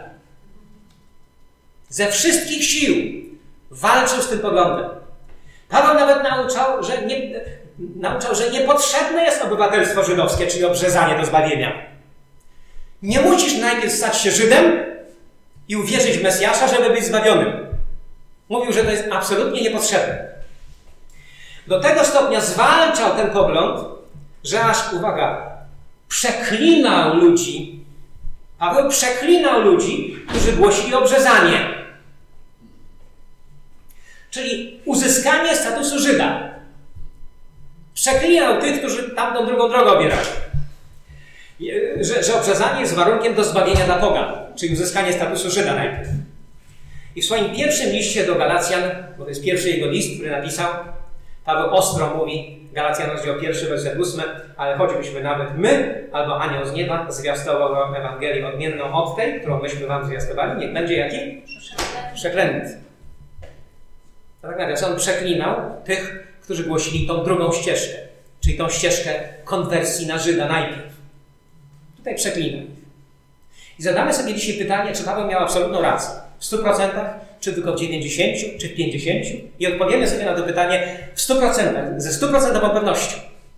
Ze wszystkich sił walczył z tym poglądem. Paweł nawet nauczał, że niepotrzebne jest obywatelstwo żydowskie, czyli obrzezanie do zbawienia. Nie musisz najpierw stać się Żydem i uwierzyć w Mesjasza, żeby być zbawionym. Mówił, że to jest absolutnie niepotrzebne. Do tego stopnia zwalczał ten pogląd, że aż, uwaga, przeklinał ludzi. Paweł przeklinał ludzi, którzy głosili obrzezanie. Czyli uzyskanie statusu Żyda. Przeklinał tych, którzy tamtą drugą drogę obierali. Że obrzezanie jest warunkiem do zbawienia dla pogan, czyli uzyskanie statusu Żyda najpierw. I w swoim pierwszym liście do Galacjan, bo to jest pierwszy jego list, który napisał, Paweł ostro mówi, Galacjan rozdział 1, werset 8, ale choćbyśmy nawet my, albo anioł z nieba, zwiastował wam Ewangelię odmienną od tej, którą myśmy wam zwiastowali, niech będzie jaki? Przeklęty. Tak nawiasem, on przeklinał tych, którzy głosili tą drugą ścieżkę, czyli tą ścieżkę konwersji na Żyda najpierw. Tutaj przeklinał. I zadamy sobie dzisiaj pytanie, czy Paweł miał absolutną rację. W 100%, czy tylko w 90%, czy w 50%? I odpowiemy sobie na to pytanie w 100%, ze 100% pewnością.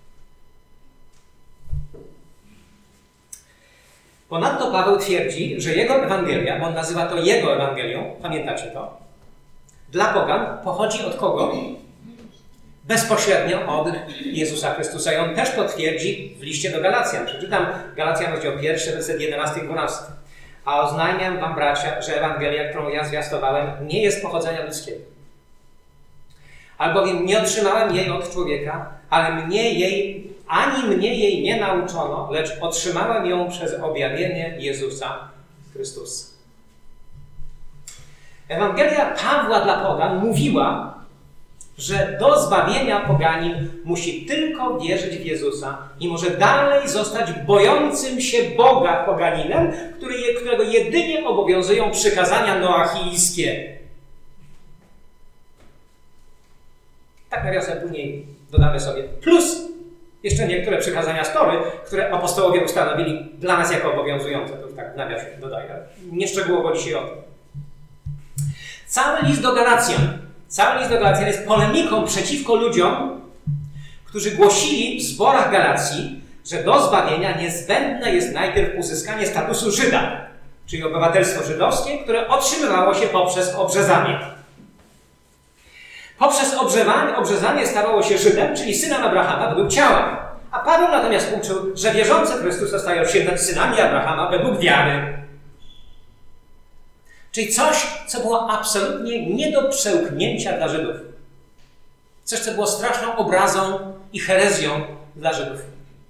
Ponadto Paweł twierdzi, że jego Ewangelia, bo on nazywa to jego Ewangelią, pamiętacie to, dla pogan pochodzi od kogo? Bezpośrednio od Jezusa Chrystusa. I on też to twierdzi w liście do Galacjan. Przeczytam Galacjan rozdział 1, werset 11 i 12. A oznajmiam wam, bracia, że Ewangelia, którą ja zwiastowałem, nie jest pochodzenia ludzkiego. Albowiem nie otrzymałem jej od człowieka, ale ani mnie jej nie nauczono, lecz otrzymałem ją przez objawienie Jezusa Chrystusa. Ewangelia Pawła dla pogan mówiła, że do zbawienia poganin musi tylko wierzyć w Jezusa i może dalej zostać bojącym się Boga poganinem, którego jedynie obowiązują przykazania noachijskie. Tak nawiasem później dodamy sobie plus jeszcze niektóre przykazania z Tory, które apostołowie ustanowili dla nas jako obowiązujące. To już tak w nawiasie dodaję. Nieszczegółowo dzisiaj o tym. Cały list do Galacjan jest polemiką przeciwko ludziom, którzy głosili w zborach Galacji, że do zbawienia niezbędne jest najpierw uzyskanie statusu Żyda, czyli obywatelstwo żydowskie, które otrzymywało się poprzez obrzezanie. Poprzez obrzezanie stawało się Żydem, czyli synem Abrahama według ciała. A Paweł natomiast uczył, że wierzący w Chrystusa stają się synami Abrahama według wiary. Czyli coś, co było absolutnie nie do przełknięcia dla Żydów. Coś, co było straszną obrazą i herezją dla Żydów.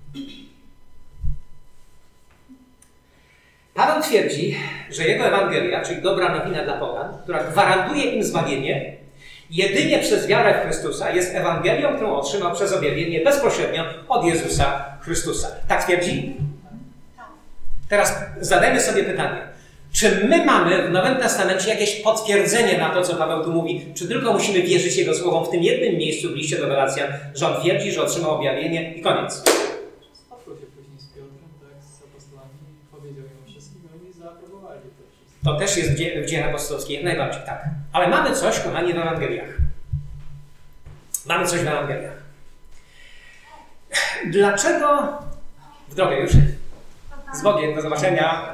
Paweł twierdzi, że jego Ewangelia, czyli dobra nowina dla pogan, która gwarantuje im zbawienie, jedynie przez wiarę w Chrystusa jest Ewangelią, którą otrzymał przez objawienie bezpośrednio od Jezusa Chrystusa. Tak twierdzi? Teraz zadajmy sobie pytanie. Czy my mamy w Nowym Testamencie jakieś potwierdzenie na to, co Paweł tu mówi? Czy tylko musimy wierzyć Jego słowom w tym jednym miejscu w liście do Galacjan, że on twierdzi, że otrzymał objawienie i koniec? Spotkał się później z Piotrem, tak, z apostolami, powiedział im wszystkim, i oni zaaprobowali to wszystko. To też jest w dziejach apostolskich, jak najbardziej, tak. Ale mamy coś, kochani, w Ewangeliach. Mamy coś w Ewangeliach. Dlaczego... W drogę już. Z Bogiem, do zobaczenia.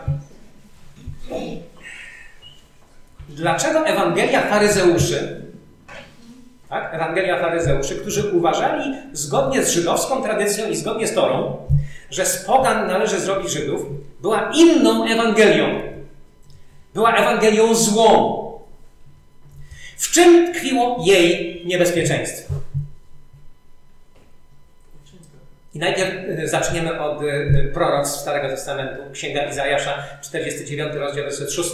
Dlaczego Ewangelia faryzeuszy, tak? Ewangelia faryzeuszy, którzy uważali zgodnie z żydowską tradycją i zgodnie z Torą, że z pogan należy zrobić Żydów, była inną Ewangelią. Była Ewangelią złą. W czym tkwiło jej niebezpieczeństwo? I najpierw zaczniemy od proroctw Starego Testamentu, Księga Izajasza, 49 rozdział, werset 6.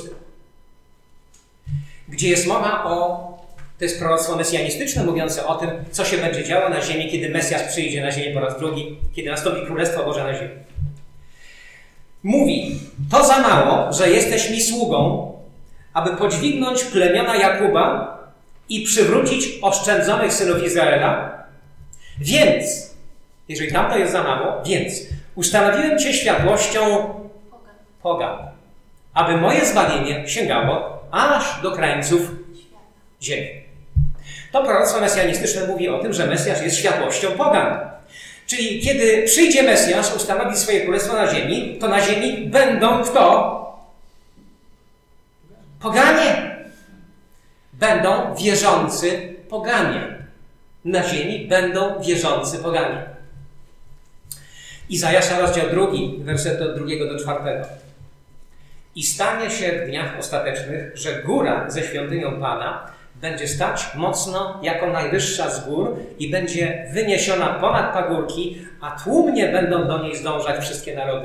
Gdzie jest mowa to jest proroctwo mesjanistyczne, mówiące o tym, co się będzie działo na ziemi, kiedy Mesjasz przyjdzie na ziemię po raz drugi, kiedy nastąpi Królestwo Boże na ziemi. Mówi, to za mało, że jesteś mi sługą, aby podźwignąć plemiona Jakuba i przywrócić oszczędzonych synów Izraela, więc... Jeżeli tamto jest za mało, więc ustanowiłem Cię światłością pogan, aby moje zbawienie sięgało aż do krańców ziemi. To proroctwo mesjanistyczne mówi o tym, że Mesjasz jest światłością pogan. Czyli kiedy przyjdzie Mesjasz, ustanowi swoje królestwo na ziemi, to na ziemi będą kto? Poganie. Będą wierzący poganie. na ziemi będą wierzący poganie. Izajasza, rozdział 2, werset od 2 do 4. I stanie się w dniach ostatecznych, że góra ze świątynią Pana będzie stać mocno jako najwyższa z gór i będzie wyniesiona ponad pagórki, a tłumnie będą do niej zdążać wszystkie narody.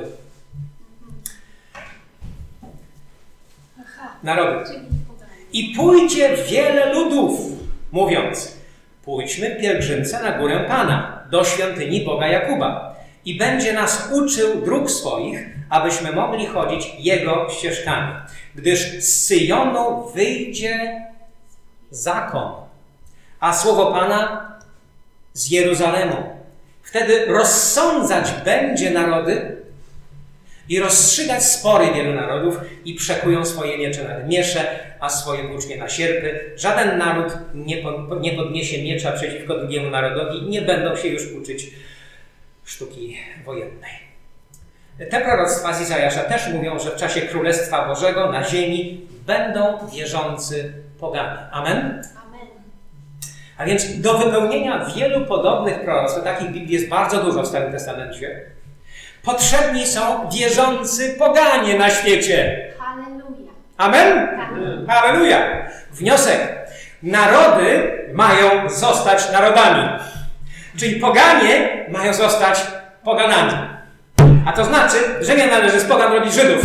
I pójdzie wiele ludów, mówiąc: pójdźmy pielgrzymce na górę Pana, do świątyni Boga Jakuba. I będzie nas uczył dróg swoich, abyśmy mogli chodzić Jego ścieżkami. Gdyż z Syjonu wyjdzie zakon, a słowo Pana z Jeruzalemu. Wtedy rozsądzać będzie narody i rozstrzygać spory wielu narodów i przekują swoje miecze na miecze, a swoje włócznie na sierpy. Żaden naród nie podniesie miecza przeciwko drugiemu narodowi i nie będą się już uczyć sztuki wojennej. Te proroctwa z Izajasza też mówią, że w czasie Królestwa Bożego na ziemi będą wierzący poganie. Amen? Amen. A więc do wypełnienia wielu podobnych proroctw, takich Biblii jest bardzo dużo w Starym Testamencie, potrzebni są wierzący poganie na świecie. Halleluja. Amen? Amen. Halleluja. Wniosek. Narody mają zostać narodami. Czyli poganie mają zostać poganami. A to znaczy, że nie należy z pogan robić Żydów.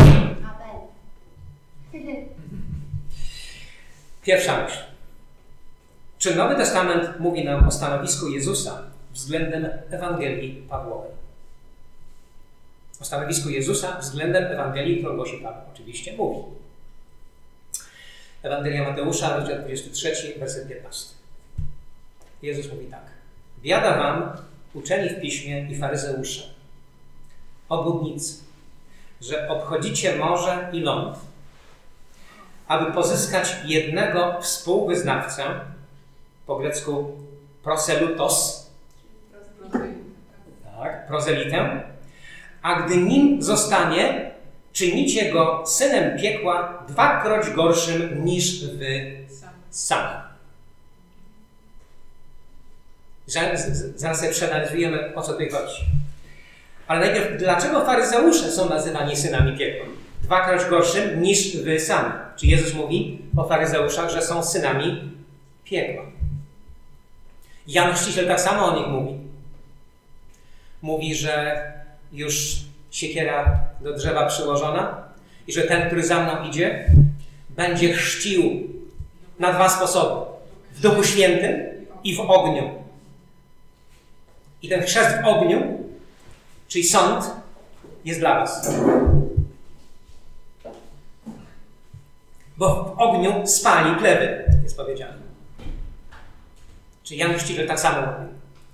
Amen. Pierwsza myśl. Czy Nowy Testament mówi nam o stanowisku Jezusa względem Ewangelii Pawłowej? O stanowisku Jezusa względem Ewangelii, którą głosi Paweł. Oczywiście mówi. Ewangelia Mateusza, rozdział 23, werset 15. Jezus mówi tak. Biada wam, uczeni w piśmie i faryzeusze, obłudnicy, że obchodzicie morze i ląd, aby pozyskać jednego współwyznawcę, po grecku proselytos, tak, prozelitę, a gdy nim zostanie, czynicie go synem piekła 2-kroć gorszym niż wy sami. Zaraz sobie przeanalizujemy, o co tutaj chodzi. Ale najpierw, dlaczego faryzeusze są nazywani synami piekła? 2-kroć gorszym niż wy sami. Czy Jezus mówi o faryzeuszach, że są synami piekła? Jan Chrzciciel tak samo o nich mówi. Mówi, że już siekiera do drzewa przyłożona i że ten, który za mną idzie, będzie chrzcił na 2 sposoby. W Duchu Świętym i w ogniu. I ten chrzest w ogniu, czyli sąd, jest dla was. Bo w ogniu spali plewy, jest powiedziane. Czyli Jan Chrzciciel tak samo mówi.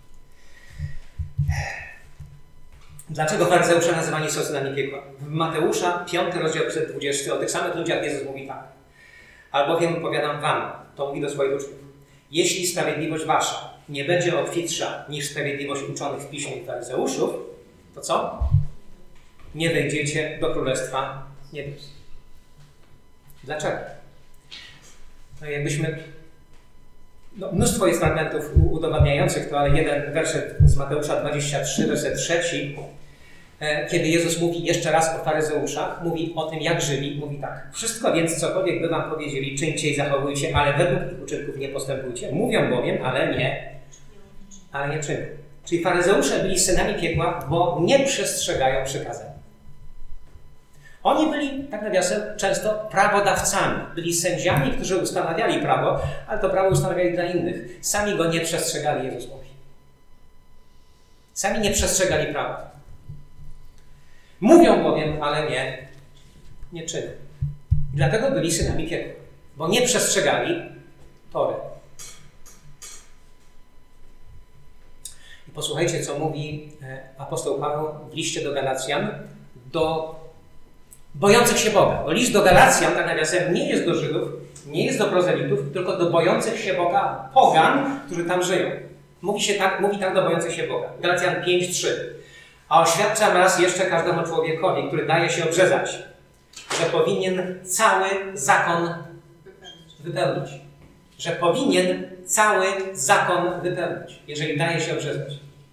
Dlaczego faryzeusze nazywani są synami piekła? W Mateusza, 5 rozdział, werset 20, o tych samych ludziach Jezus mówi tak. Albowiem powiadam wam, to mówi do swoich uczniów, jeśli sprawiedliwość wasza nie będzie obfitsza niż sprawiedliwość uczonych w piśmie i faryzeuszów, to co? Nie wejdziecie do Królestwa Niebios. Dlaczego? No jakbyśmy... mnóstwo jest fragmentów udowadniających to, ale jeden werset z Mateusza 23, werset 3, kiedy Jezus mówi jeszcze raz o faryzeuszach, mówi o tym, jak żyli, mówi tak. Wszystko więc, cokolwiek by wam powiedzieli, czyńcie i zachowujcie, ale według ich uczynków nie postępujcie. Mówią bowiem, ale nie czynią. Czyli faryzeusze byli synami piekła, bo nie przestrzegają przykazań. Oni byli, tak nawiasem, często prawodawcami. Byli sędziami, którzy ustanawiali prawo, ale to prawo ustanawiali dla innych. Sami go nie przestrzegali, Jezus mówi. Sami nie przestrzegali prawa. Mówią bowiem, ale nie czynią. I dlatego byli synami piekła, bo nie przestrzegali Tory. I posłuchajcie, co mówi apostoł Paweł w liście do Galacjan, do bojących się Boga. Bo list do Galacjan, tak nawiasem, nie jest do Żydów, nie jest do prozelitów, tylko do bojących się Boga pogan, którzy tam żyją. Mówi tak do bojących się Boga. Galacjan 5:3. A oświadczam raz jeszcze każdemu człowiekowi, który daje się obrzezać, że powinien cały zakon wypełnić. Że powinien cały zakon wypełnić, jeżeli daje się obrzezać.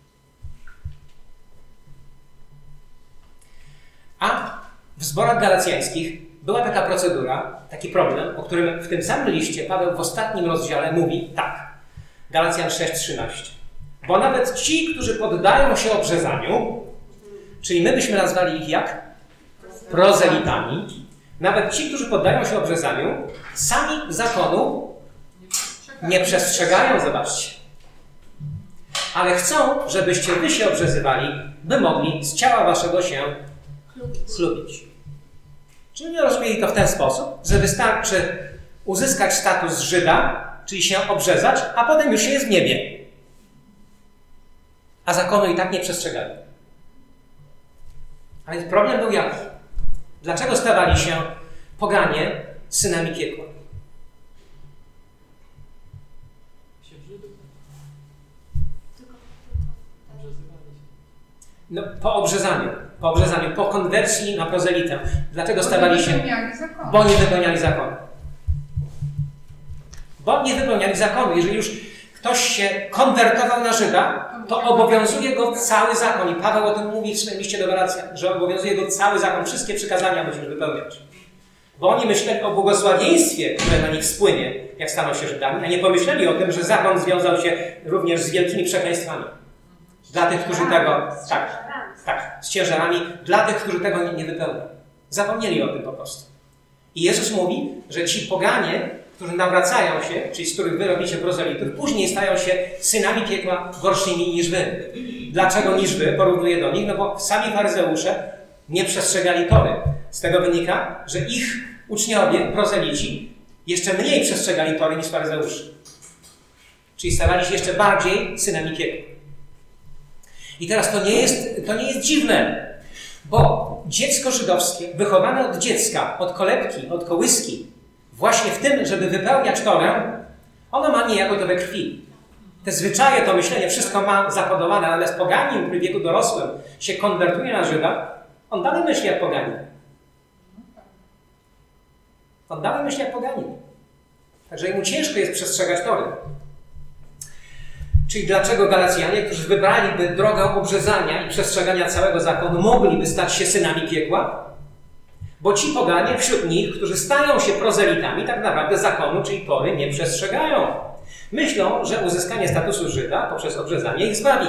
A w zborach galacjańskich była taka procedura, taki problem, o którym w tym samym liście Paweł w ostatnim rozdziale mówi tak. Galacjan 6:13. Bo nawet ci, którzy poddają się obrzezaniu, czyli my byśmy nazwali ich jak? Prozelitami. Nawet ci, którzy poddają się obrzezaniu, sami zakonu nie przestrzegają, zobaczcie. Ale chcą, żebyście wy się obrzezywali, by mogli z ciała waszego się chlubić. Czyli rozumieli to w ten sposób, że wystarczy uzyskać status Żyda, czyli się obrzezać, a potem już się jest w niebie. A zakonu i tak nie przestrzegali. A więc problem był jaki? Dlaczego stawali się poganie synami piekła? No, po obrzezaniu, po konwersji na prozelitę. Dlaczego stawali się? Bo nie wypełniali zakonu. Bo nie wypełniali zakonu. Jeżeli już ktoś się konwertował na Żyda, to obowiązuje go cały zakon. I Paweł o tym mówi w swoim liście do Galacjan, że obowiązuje go cały zakon. Wszystkie przykazania musisz wypełniać. Bo oni myśleli o błogosławieństwie, które na nich spłynie, jak staną się Żydami, a nie pomyśleli o tym, że zakon związał się również z wielkimi przekleństwami. Dla tych, którzy tego... Tak, z ciężarami. Dla tych, którzy tego nie wypełnią. Zapomnieli o tym po prostu. I Jezus mówi, że ci poganie, którzy nawracają się, czyli z których wy robicie prozelitów, później stają się synami piekła gorszymi niż wy. Dlaczego niż wy? Porównuję do nich, no bo sami faryzeusze nie przestrzegali Tory. Z tego wynika, że ich uczniowie, prozelici, jeszcze mniej przestrzegali Tory niż faryzeusze. Czyli stawali się jeszcze bardziej synami piekła. I teraz to nie jest dziwne, bo dziecko żydowskie, wychowane od dziecka, od kolebki, od kołyski, właśnie w tym, żeby wypełniać Torę, ono ma niejako to we krwi. Te zwyczaje, to myślenie, wszystko ma zakodowane, natomiast poganin, który w wieku dorosłym się konwertuje na Żyda, on dalej myśli jak poganin. Także mu ciężko jest przestrzegać Tory. Czyli dlaczego Galacjanie, którzy wybraliby drogę obrzezania i przestrzegania całego zakonu, mogliby stać się synami piekła? Bo ci poganie wśród nich, którzy stają się prozelitami, tak naprawdę zakonu, czyli Tory, nie przestrzegają. Myślą, że uzyskanie statusu Żyda poprzez obrzezanie ich zbawi.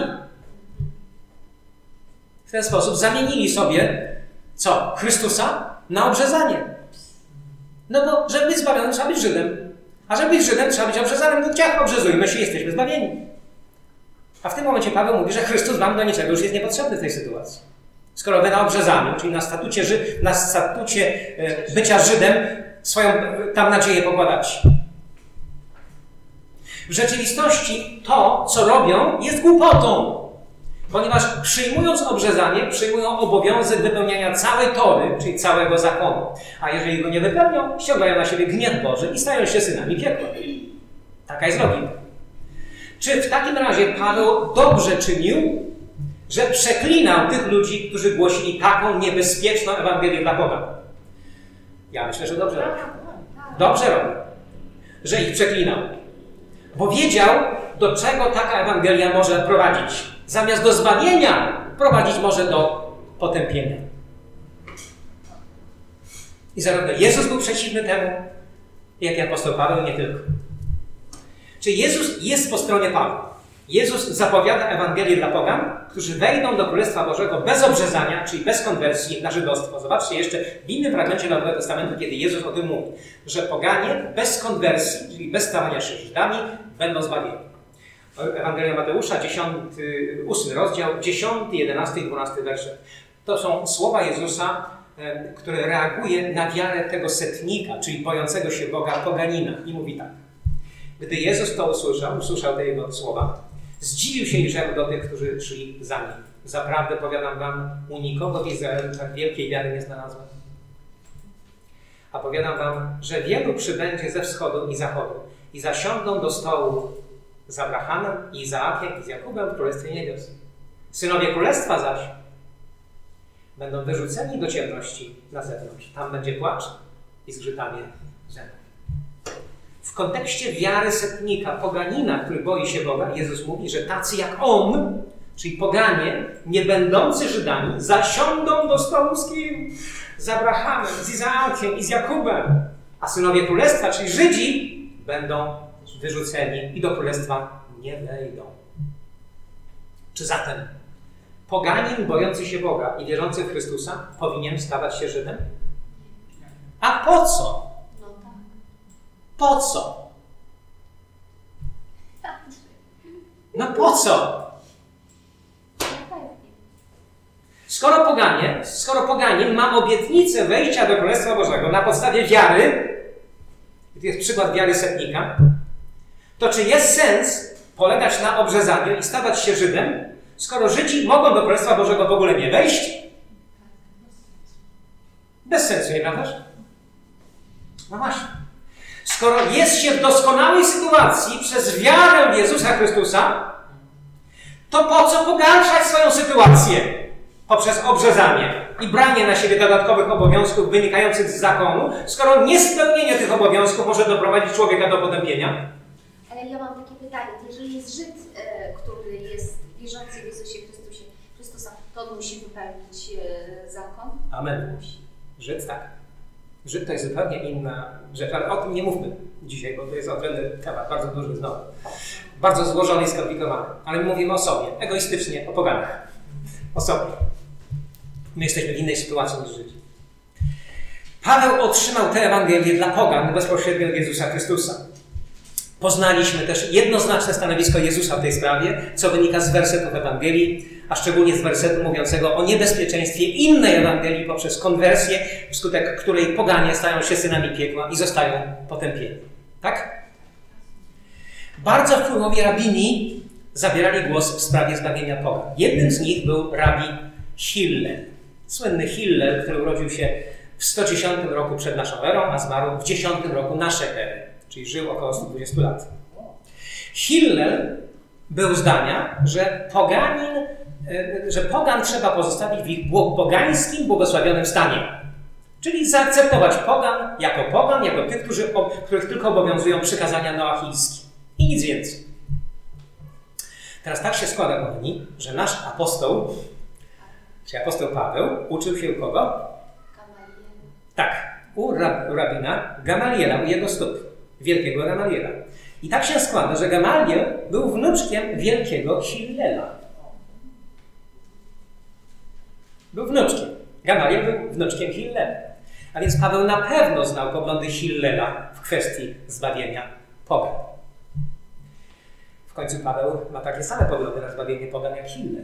W ten sposób zamienili sobie, co? Chrystusa na obrzezanie. No bo żeby być zbawionym, trzeba być Żydem. A żeby być Żydem, trzeba być obrzezanym. No ciach, obrzezujmy się, jesteśmy zbawieni. A w tym momencie Paweł mówi, że Chrystus wam do niczego już jest niepotrzebny w tej sytuacji. Skoro wy na obrzezaniu, czyli na statucie bycia Żydem, swoją tam nadzieję pokładacie. W rzeczywistości to, co robią, jest głupotą. Ponieważ przyjmując obrzezanie, przyjmują obowiązek wypełniania całej Tory, czyli całego zakonu. A jeżeli go nie wypełnią, ściągają na siebie gniew Boży i stają się synami piekła. Taka jest logika. Czy w takim razie Paweł dobrze czynił, że przeklinał tych ludzi, którzy głosili taką niebezpieczną Ewangelię dla Boga? Ja myślę, że dobrze robił. Dobrze robił, że ich przeklinał. Bo wiedział, do czego taka Ewangelia może prowadzić. Zamiast do zbawienia prowadzić może do potępienia. I zarówno Jezus był przeciwny temu, jak i apostoł Paweł, nie tylko. Czyli Jezus jest po stronie Pawła. Jezus zapowiada Ewangelię dla pogan, którzy wejdą do Królestwa Bożego bez obrzezania, czyli bez konwersji na żydostwo. Zobaczcie jeszcze w innym fragmencie Nowego Testamentu, kiedy Jezus o tym mówi, że poganie bez konwersji, czyli bez stawania się Żydami, będą zbawieni. Ewangelia Mateusza, 8 rozdział, 10, 11 i 12 werset. To są słowa Jezusa, które reaguje na wiarę tego setnika, czyli bojącego się Boga poganina. I mówi tak. Gdy Jezus to usłyszał te jego słowa, zdziwił się i rzekł do tych, którzy szli za nim. Zaprawdę powiadam wam, u nikogo w Izraelu tak wielkiej wiary nie znalazłem. A powiadam wam, że wielu przybędzie ze wschodu i zachodu i zasiądą do stołu z Abrahamem, i Izaakiem i z Jakubem w Królestwie Niebios. Synowie Królestwa zaś będą wyrzuceni do ciemności na zewnątrz. Tam będzie płacz i zgrzytanie zębów. w kontekście wiary setnika, poganina, który boi się Boga, Jezus mówi, że tacy jak on, czyli poganie, nie będący Żydami, zasiądą do stołu z kim? Z Abrahamem, z Izaakiem i z Jakubem. A synowie królestwa, czyli Żydzi, będą wyrzuceni i do królestwa nie wejdą. Czy zatem poganin bojący się Boga i wierzący w Chrystusa powinien stawać się Żydem? A po co? No tak. Po co? No po co? Skoro poganin ma obietnicę wejścia do Królestwa Bożego na podstawie wiary, i to jest przykład wiary setnika, to czy jest sens polegać na obrzezaniu i stawać się Żydem, skoro Żydzi mogą do Królestwa Bożego w ogóle nie wejść? Bez sensu, nieprawdaż? No właśnie. Skoro jest się w doskonałej sytuacji przez wiarę w Jezusa Chrystusa, to po co pogarszać swoją sytuację poprzez obrzezanie i branie na siebie dodatkowych obowiązków wynikających z zakonu, skoro niespełnienie tych obowiązków może doprowadzić człowieka do potępienia? Ale ja mam takie pytanie. Jeżeli jest Żyd, który jest wierzący w Jezusie Chrystusa, to on musi wypełnić zakon? Amen. Musi. Żyd tak. Żyd to jest zupełnie inna rzecz, ale o tym nie mówmy dzisiaj, bo to jest odrębny temat, bardzo duży znowu. Bardzo złożony i skomplikowany. Ale my mówimy o sobie, egoistycznie, o poganach. O sobie. My jesteśmy w innej sytuacji niż Żydzi. Paweł otrzymał tę Ewangelię dla pogan bezpośrednio od Jezusa Chrystusa. Poznaliśmy też jednoznaczne stanowisko Jezusa w tej sprawie, co wynika z wersetów Ewangelii, a szczególnie z wersetu mówiącego o niebezpieczeństwie innej Ewangelii poprzez konwersję, wskutek której poganie stają się synami piekła i zostają potępieni. Tak? Bardzo wpływowi rabini zabierali głos w sprawie zbawienia pogan. Jednym z nich był rabi Hillel. Słynny Hillel, który urodził się w 110 roku przed naszą erą, a zmarł w 10 roku naszej ery, czyli żył około 120 lat. Hillel był zdania, że pogan trzeba pozostawić w ich pogańskim, błogosławionym stanie. Czyli zaakceptować pogan, jako tych, których tylko obowiązują przykazania noachijskie. I nic więcej. Teraz tak się składa, kochani, że nasz apostoł, czyli apostoł Paweł, uczył się u kogo? Gamaliel. Tak, u rabina Gamaliela, u jego stóp, wielkiego Gamaliela. I tak się składa, że Gamaliel był wnuczkiem wielkiego Hillela. Był wnuczkiem. Gamaliel był wnuczkiem Hillela. A więc Paweł na pewno znał poglądy Hillela w kwestii zbawienia pogan. W końcu Paweł ma takie same poglądy na zbawienie pogan jak Hillel.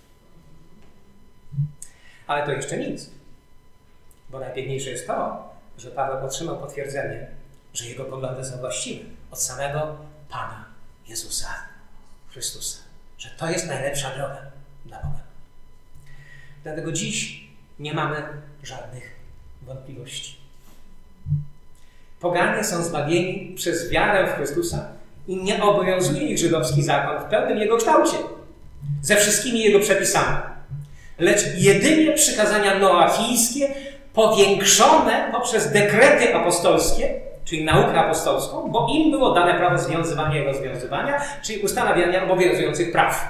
Ale to jeszcze nic. Bo najpiękniejsze jest to, że Paweł otrzymał potwierdzenie, że jego poglądy są właściwe od samego Pana Jezusa Chrystusa. Że to jest najlepsza droga dla Boga. Dlatego dziś nie mamy żadnych wątpliwości. Poganie są zbawieni przez wiarę w Chrystusa i nie obowiązuje ich żydowski zakon w pełnym jego kształcie, ze wszystkimi jego przepisami, lecz jedynie przykazania noachijskie powiększone poprzez dekrety apostolskie, czyli naukę apostolską, bo im było dane prawo związywania i rozwiązywania, czyli ustanawiania obowiązujących praw.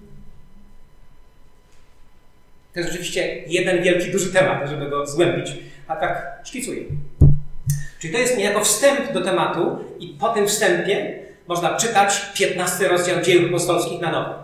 To jest oczywiście jeden wielki, duży temat, żeby go zgłębić, a tak szkicuję. Czyli to jest niejako wstęp do tematu i po tym wstępie można czytać 15 rozdział Dziejów Apostolskich na nowo.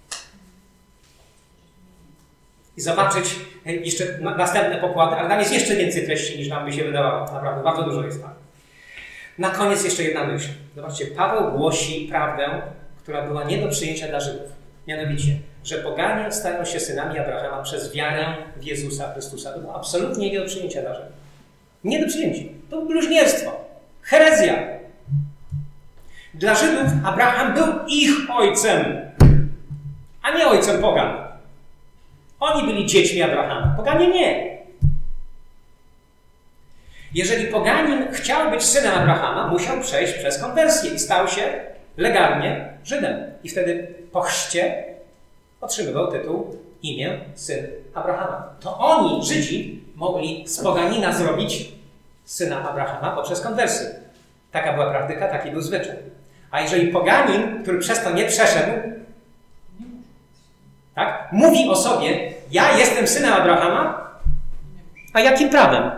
I zobaczyć jeszcze następne pokłady, ale tam jest jeszcze więcej treści, niż nam by się wydawało. Naprawdę, bardzo dużo jest tam. Na koniec jeszcze jedna myśl. Zobaczcie, Paweł głosi prawdę, która była nie do przyjęcia dla Żydów. Mianowicie, że poganie stają się synami Abrahama przez wiarę w Jezusa Chrystusa. To było absolutnie nie do przyjęcia dla Żydów. Nie do przyjęcia. To bluźnierstwo. Herezja. Dla Żydów Abraham był ich ojcem, a nie ojcem pogan. Oni byli dziećmi Abrahama. Poganie nie. Jeżeli poganin chciał być synem Abrahama, musiał przejść przez konwersję i stał się legalnie Żydem. I wtedy po chrzcie otrzymywał tytuł, imię, syn Abrahama. To oni, Żydzi, mogli z poganina zrobić syna Abrahama poprzez konwersję. Taka była praktyka, taki był zwyczaj. A jeżeli poganin, który przez to nie przeszedł, tak, mówi o sobie, ja jestem synem Abrahama, a jakim prawem?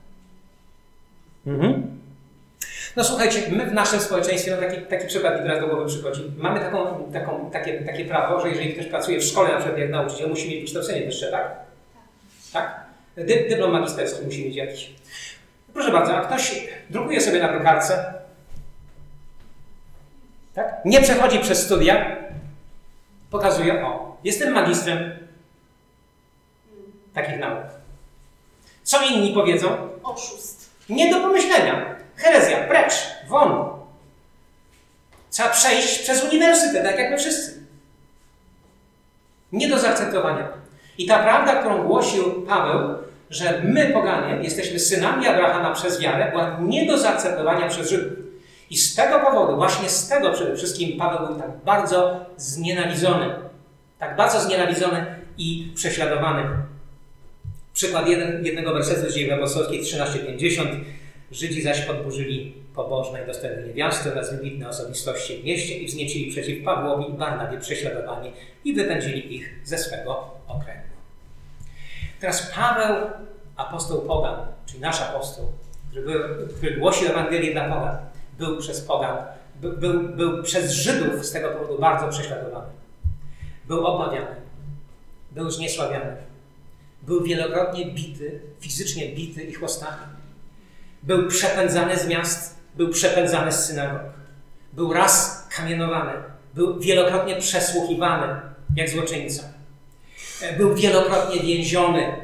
No słuchajcie, my w naszym społeczeństwie, taki przykład mi teraz do głowy przychodzi, mamy takie prawo, że jeżeli ktoś pracuje w szkole, na przykład jak nauczyciel, musi mieć wykształcenie wyższe, tak? Tak? Dyplom magisterski musi mieć jakiś. Proszę bardzo, a ktoś drukuje sobie na drukarce, tak? Nie przechodzi przez studia, pokazuje, jestem magistrem takich nauk. Co inni powiedzą? Oszust. Nie do pomyślenia. Herezja, precz, won. Trzeba przejść przez uniwersytet, tak jak my wszyscy. Nie do zaakceptowania. I ta prawda, którą głosił Paweł, że my, poganie, jesteśmy synami Abrahama przez wiarę, była nie do zaakceptowania przez Żydów. I z tego powodu, właśnie z tego przede wszystkim Paweł był tak bardzo znienawidzony. Tak bardzo znienawidzony i prześladowany. Przykład jednego wersetu z Dziejów Apostolskich 13:50. Żydzi zaś podburzyli pobożne i dostojne niewiasty oraz wybitne osobistości w mieście i wzniecili przeciw Pawłowi i Barnabie prześladowanie i wypędzili ich ze swego okręgu. Teraz Paweł, apostoł pogan, czyli nasz apostoł, który głosił Ewangelię dla pogan, był przez pogan, był przez Żydów z tego powodu bardzo prześladowany. Był obmawiany, był zniesławiany, był wielokrotnie bity, fizycznie bity i chłostany. Był przepędzany z miast, był przepędzany z synagog. Był raz kamienowany, był wielokrotnie przesłuchiwany jak złoczyńca. Był wielokrotnie więziony.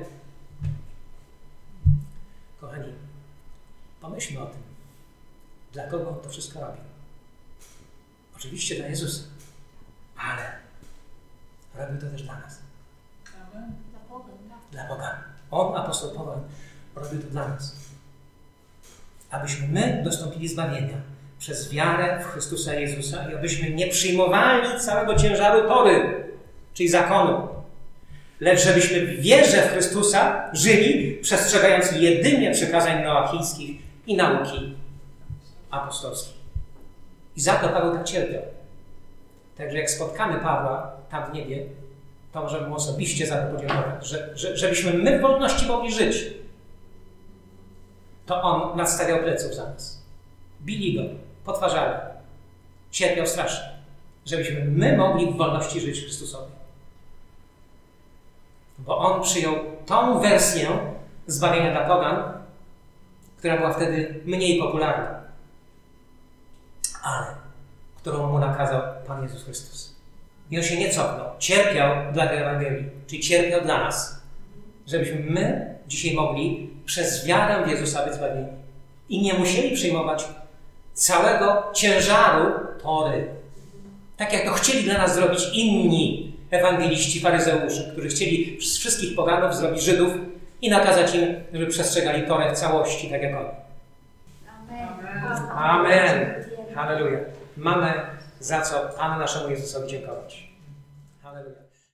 Kochani, pomyślmy o tym. Dla kogo on to wszystko robił? Oczywiście dla Jezusa, ale robił to też dla nas. Amen. Dla Boga. On, apostoł Paweł, robił to dla nas. Abyśmy my dostąpili zbawienia przez wiarę w Chrystusa Jezusa i abyśmy nie przyjmowali całego ciężaru Tory, czyli zakonu, lecz żebyśmy w wierze w Chrystusa żyli, przestrzegając jedynie przykazań noachijskich i nauki apostolskiej. I za to Paweł tak cierpiał. Także jak spotkamy Pawła tam w niebie, to możemy mu osobiście za to podziękować, żebyśmy my w wolności mogli żyć. To on nadstawiał pleców za nas. Bili go, potwarzali. Cierpiał strasznie, żebyśmy my mogli w wolności żyć Chrystusowi. Bo on przyjął tą wersję zbawienia dla pogan, która była wtedy mniej popularna, ale którą mu nakazał Pan Jezus Chrystus. I on się nie cofnął. Cierpiał dla tej Ewangelii, czyli cierpiał dla nas, żebyśmy my dzisiaj mogli przez wiarę w Jezusa być zbawieni i nie musieli przyjmować całego ciężaru Tory. Tak jak to chcieli dla nas zrobić inni ewangeliści, faryzeusze, którzy chcieli z wszystkich poganów zrobić Żydów i nakazać im, żeby przestrzegali Torę w całości, tak jak oni. Amen. Amen. Halleluja. Mamy za co Panu naszemu Jezusowi dziękować. Halleluja.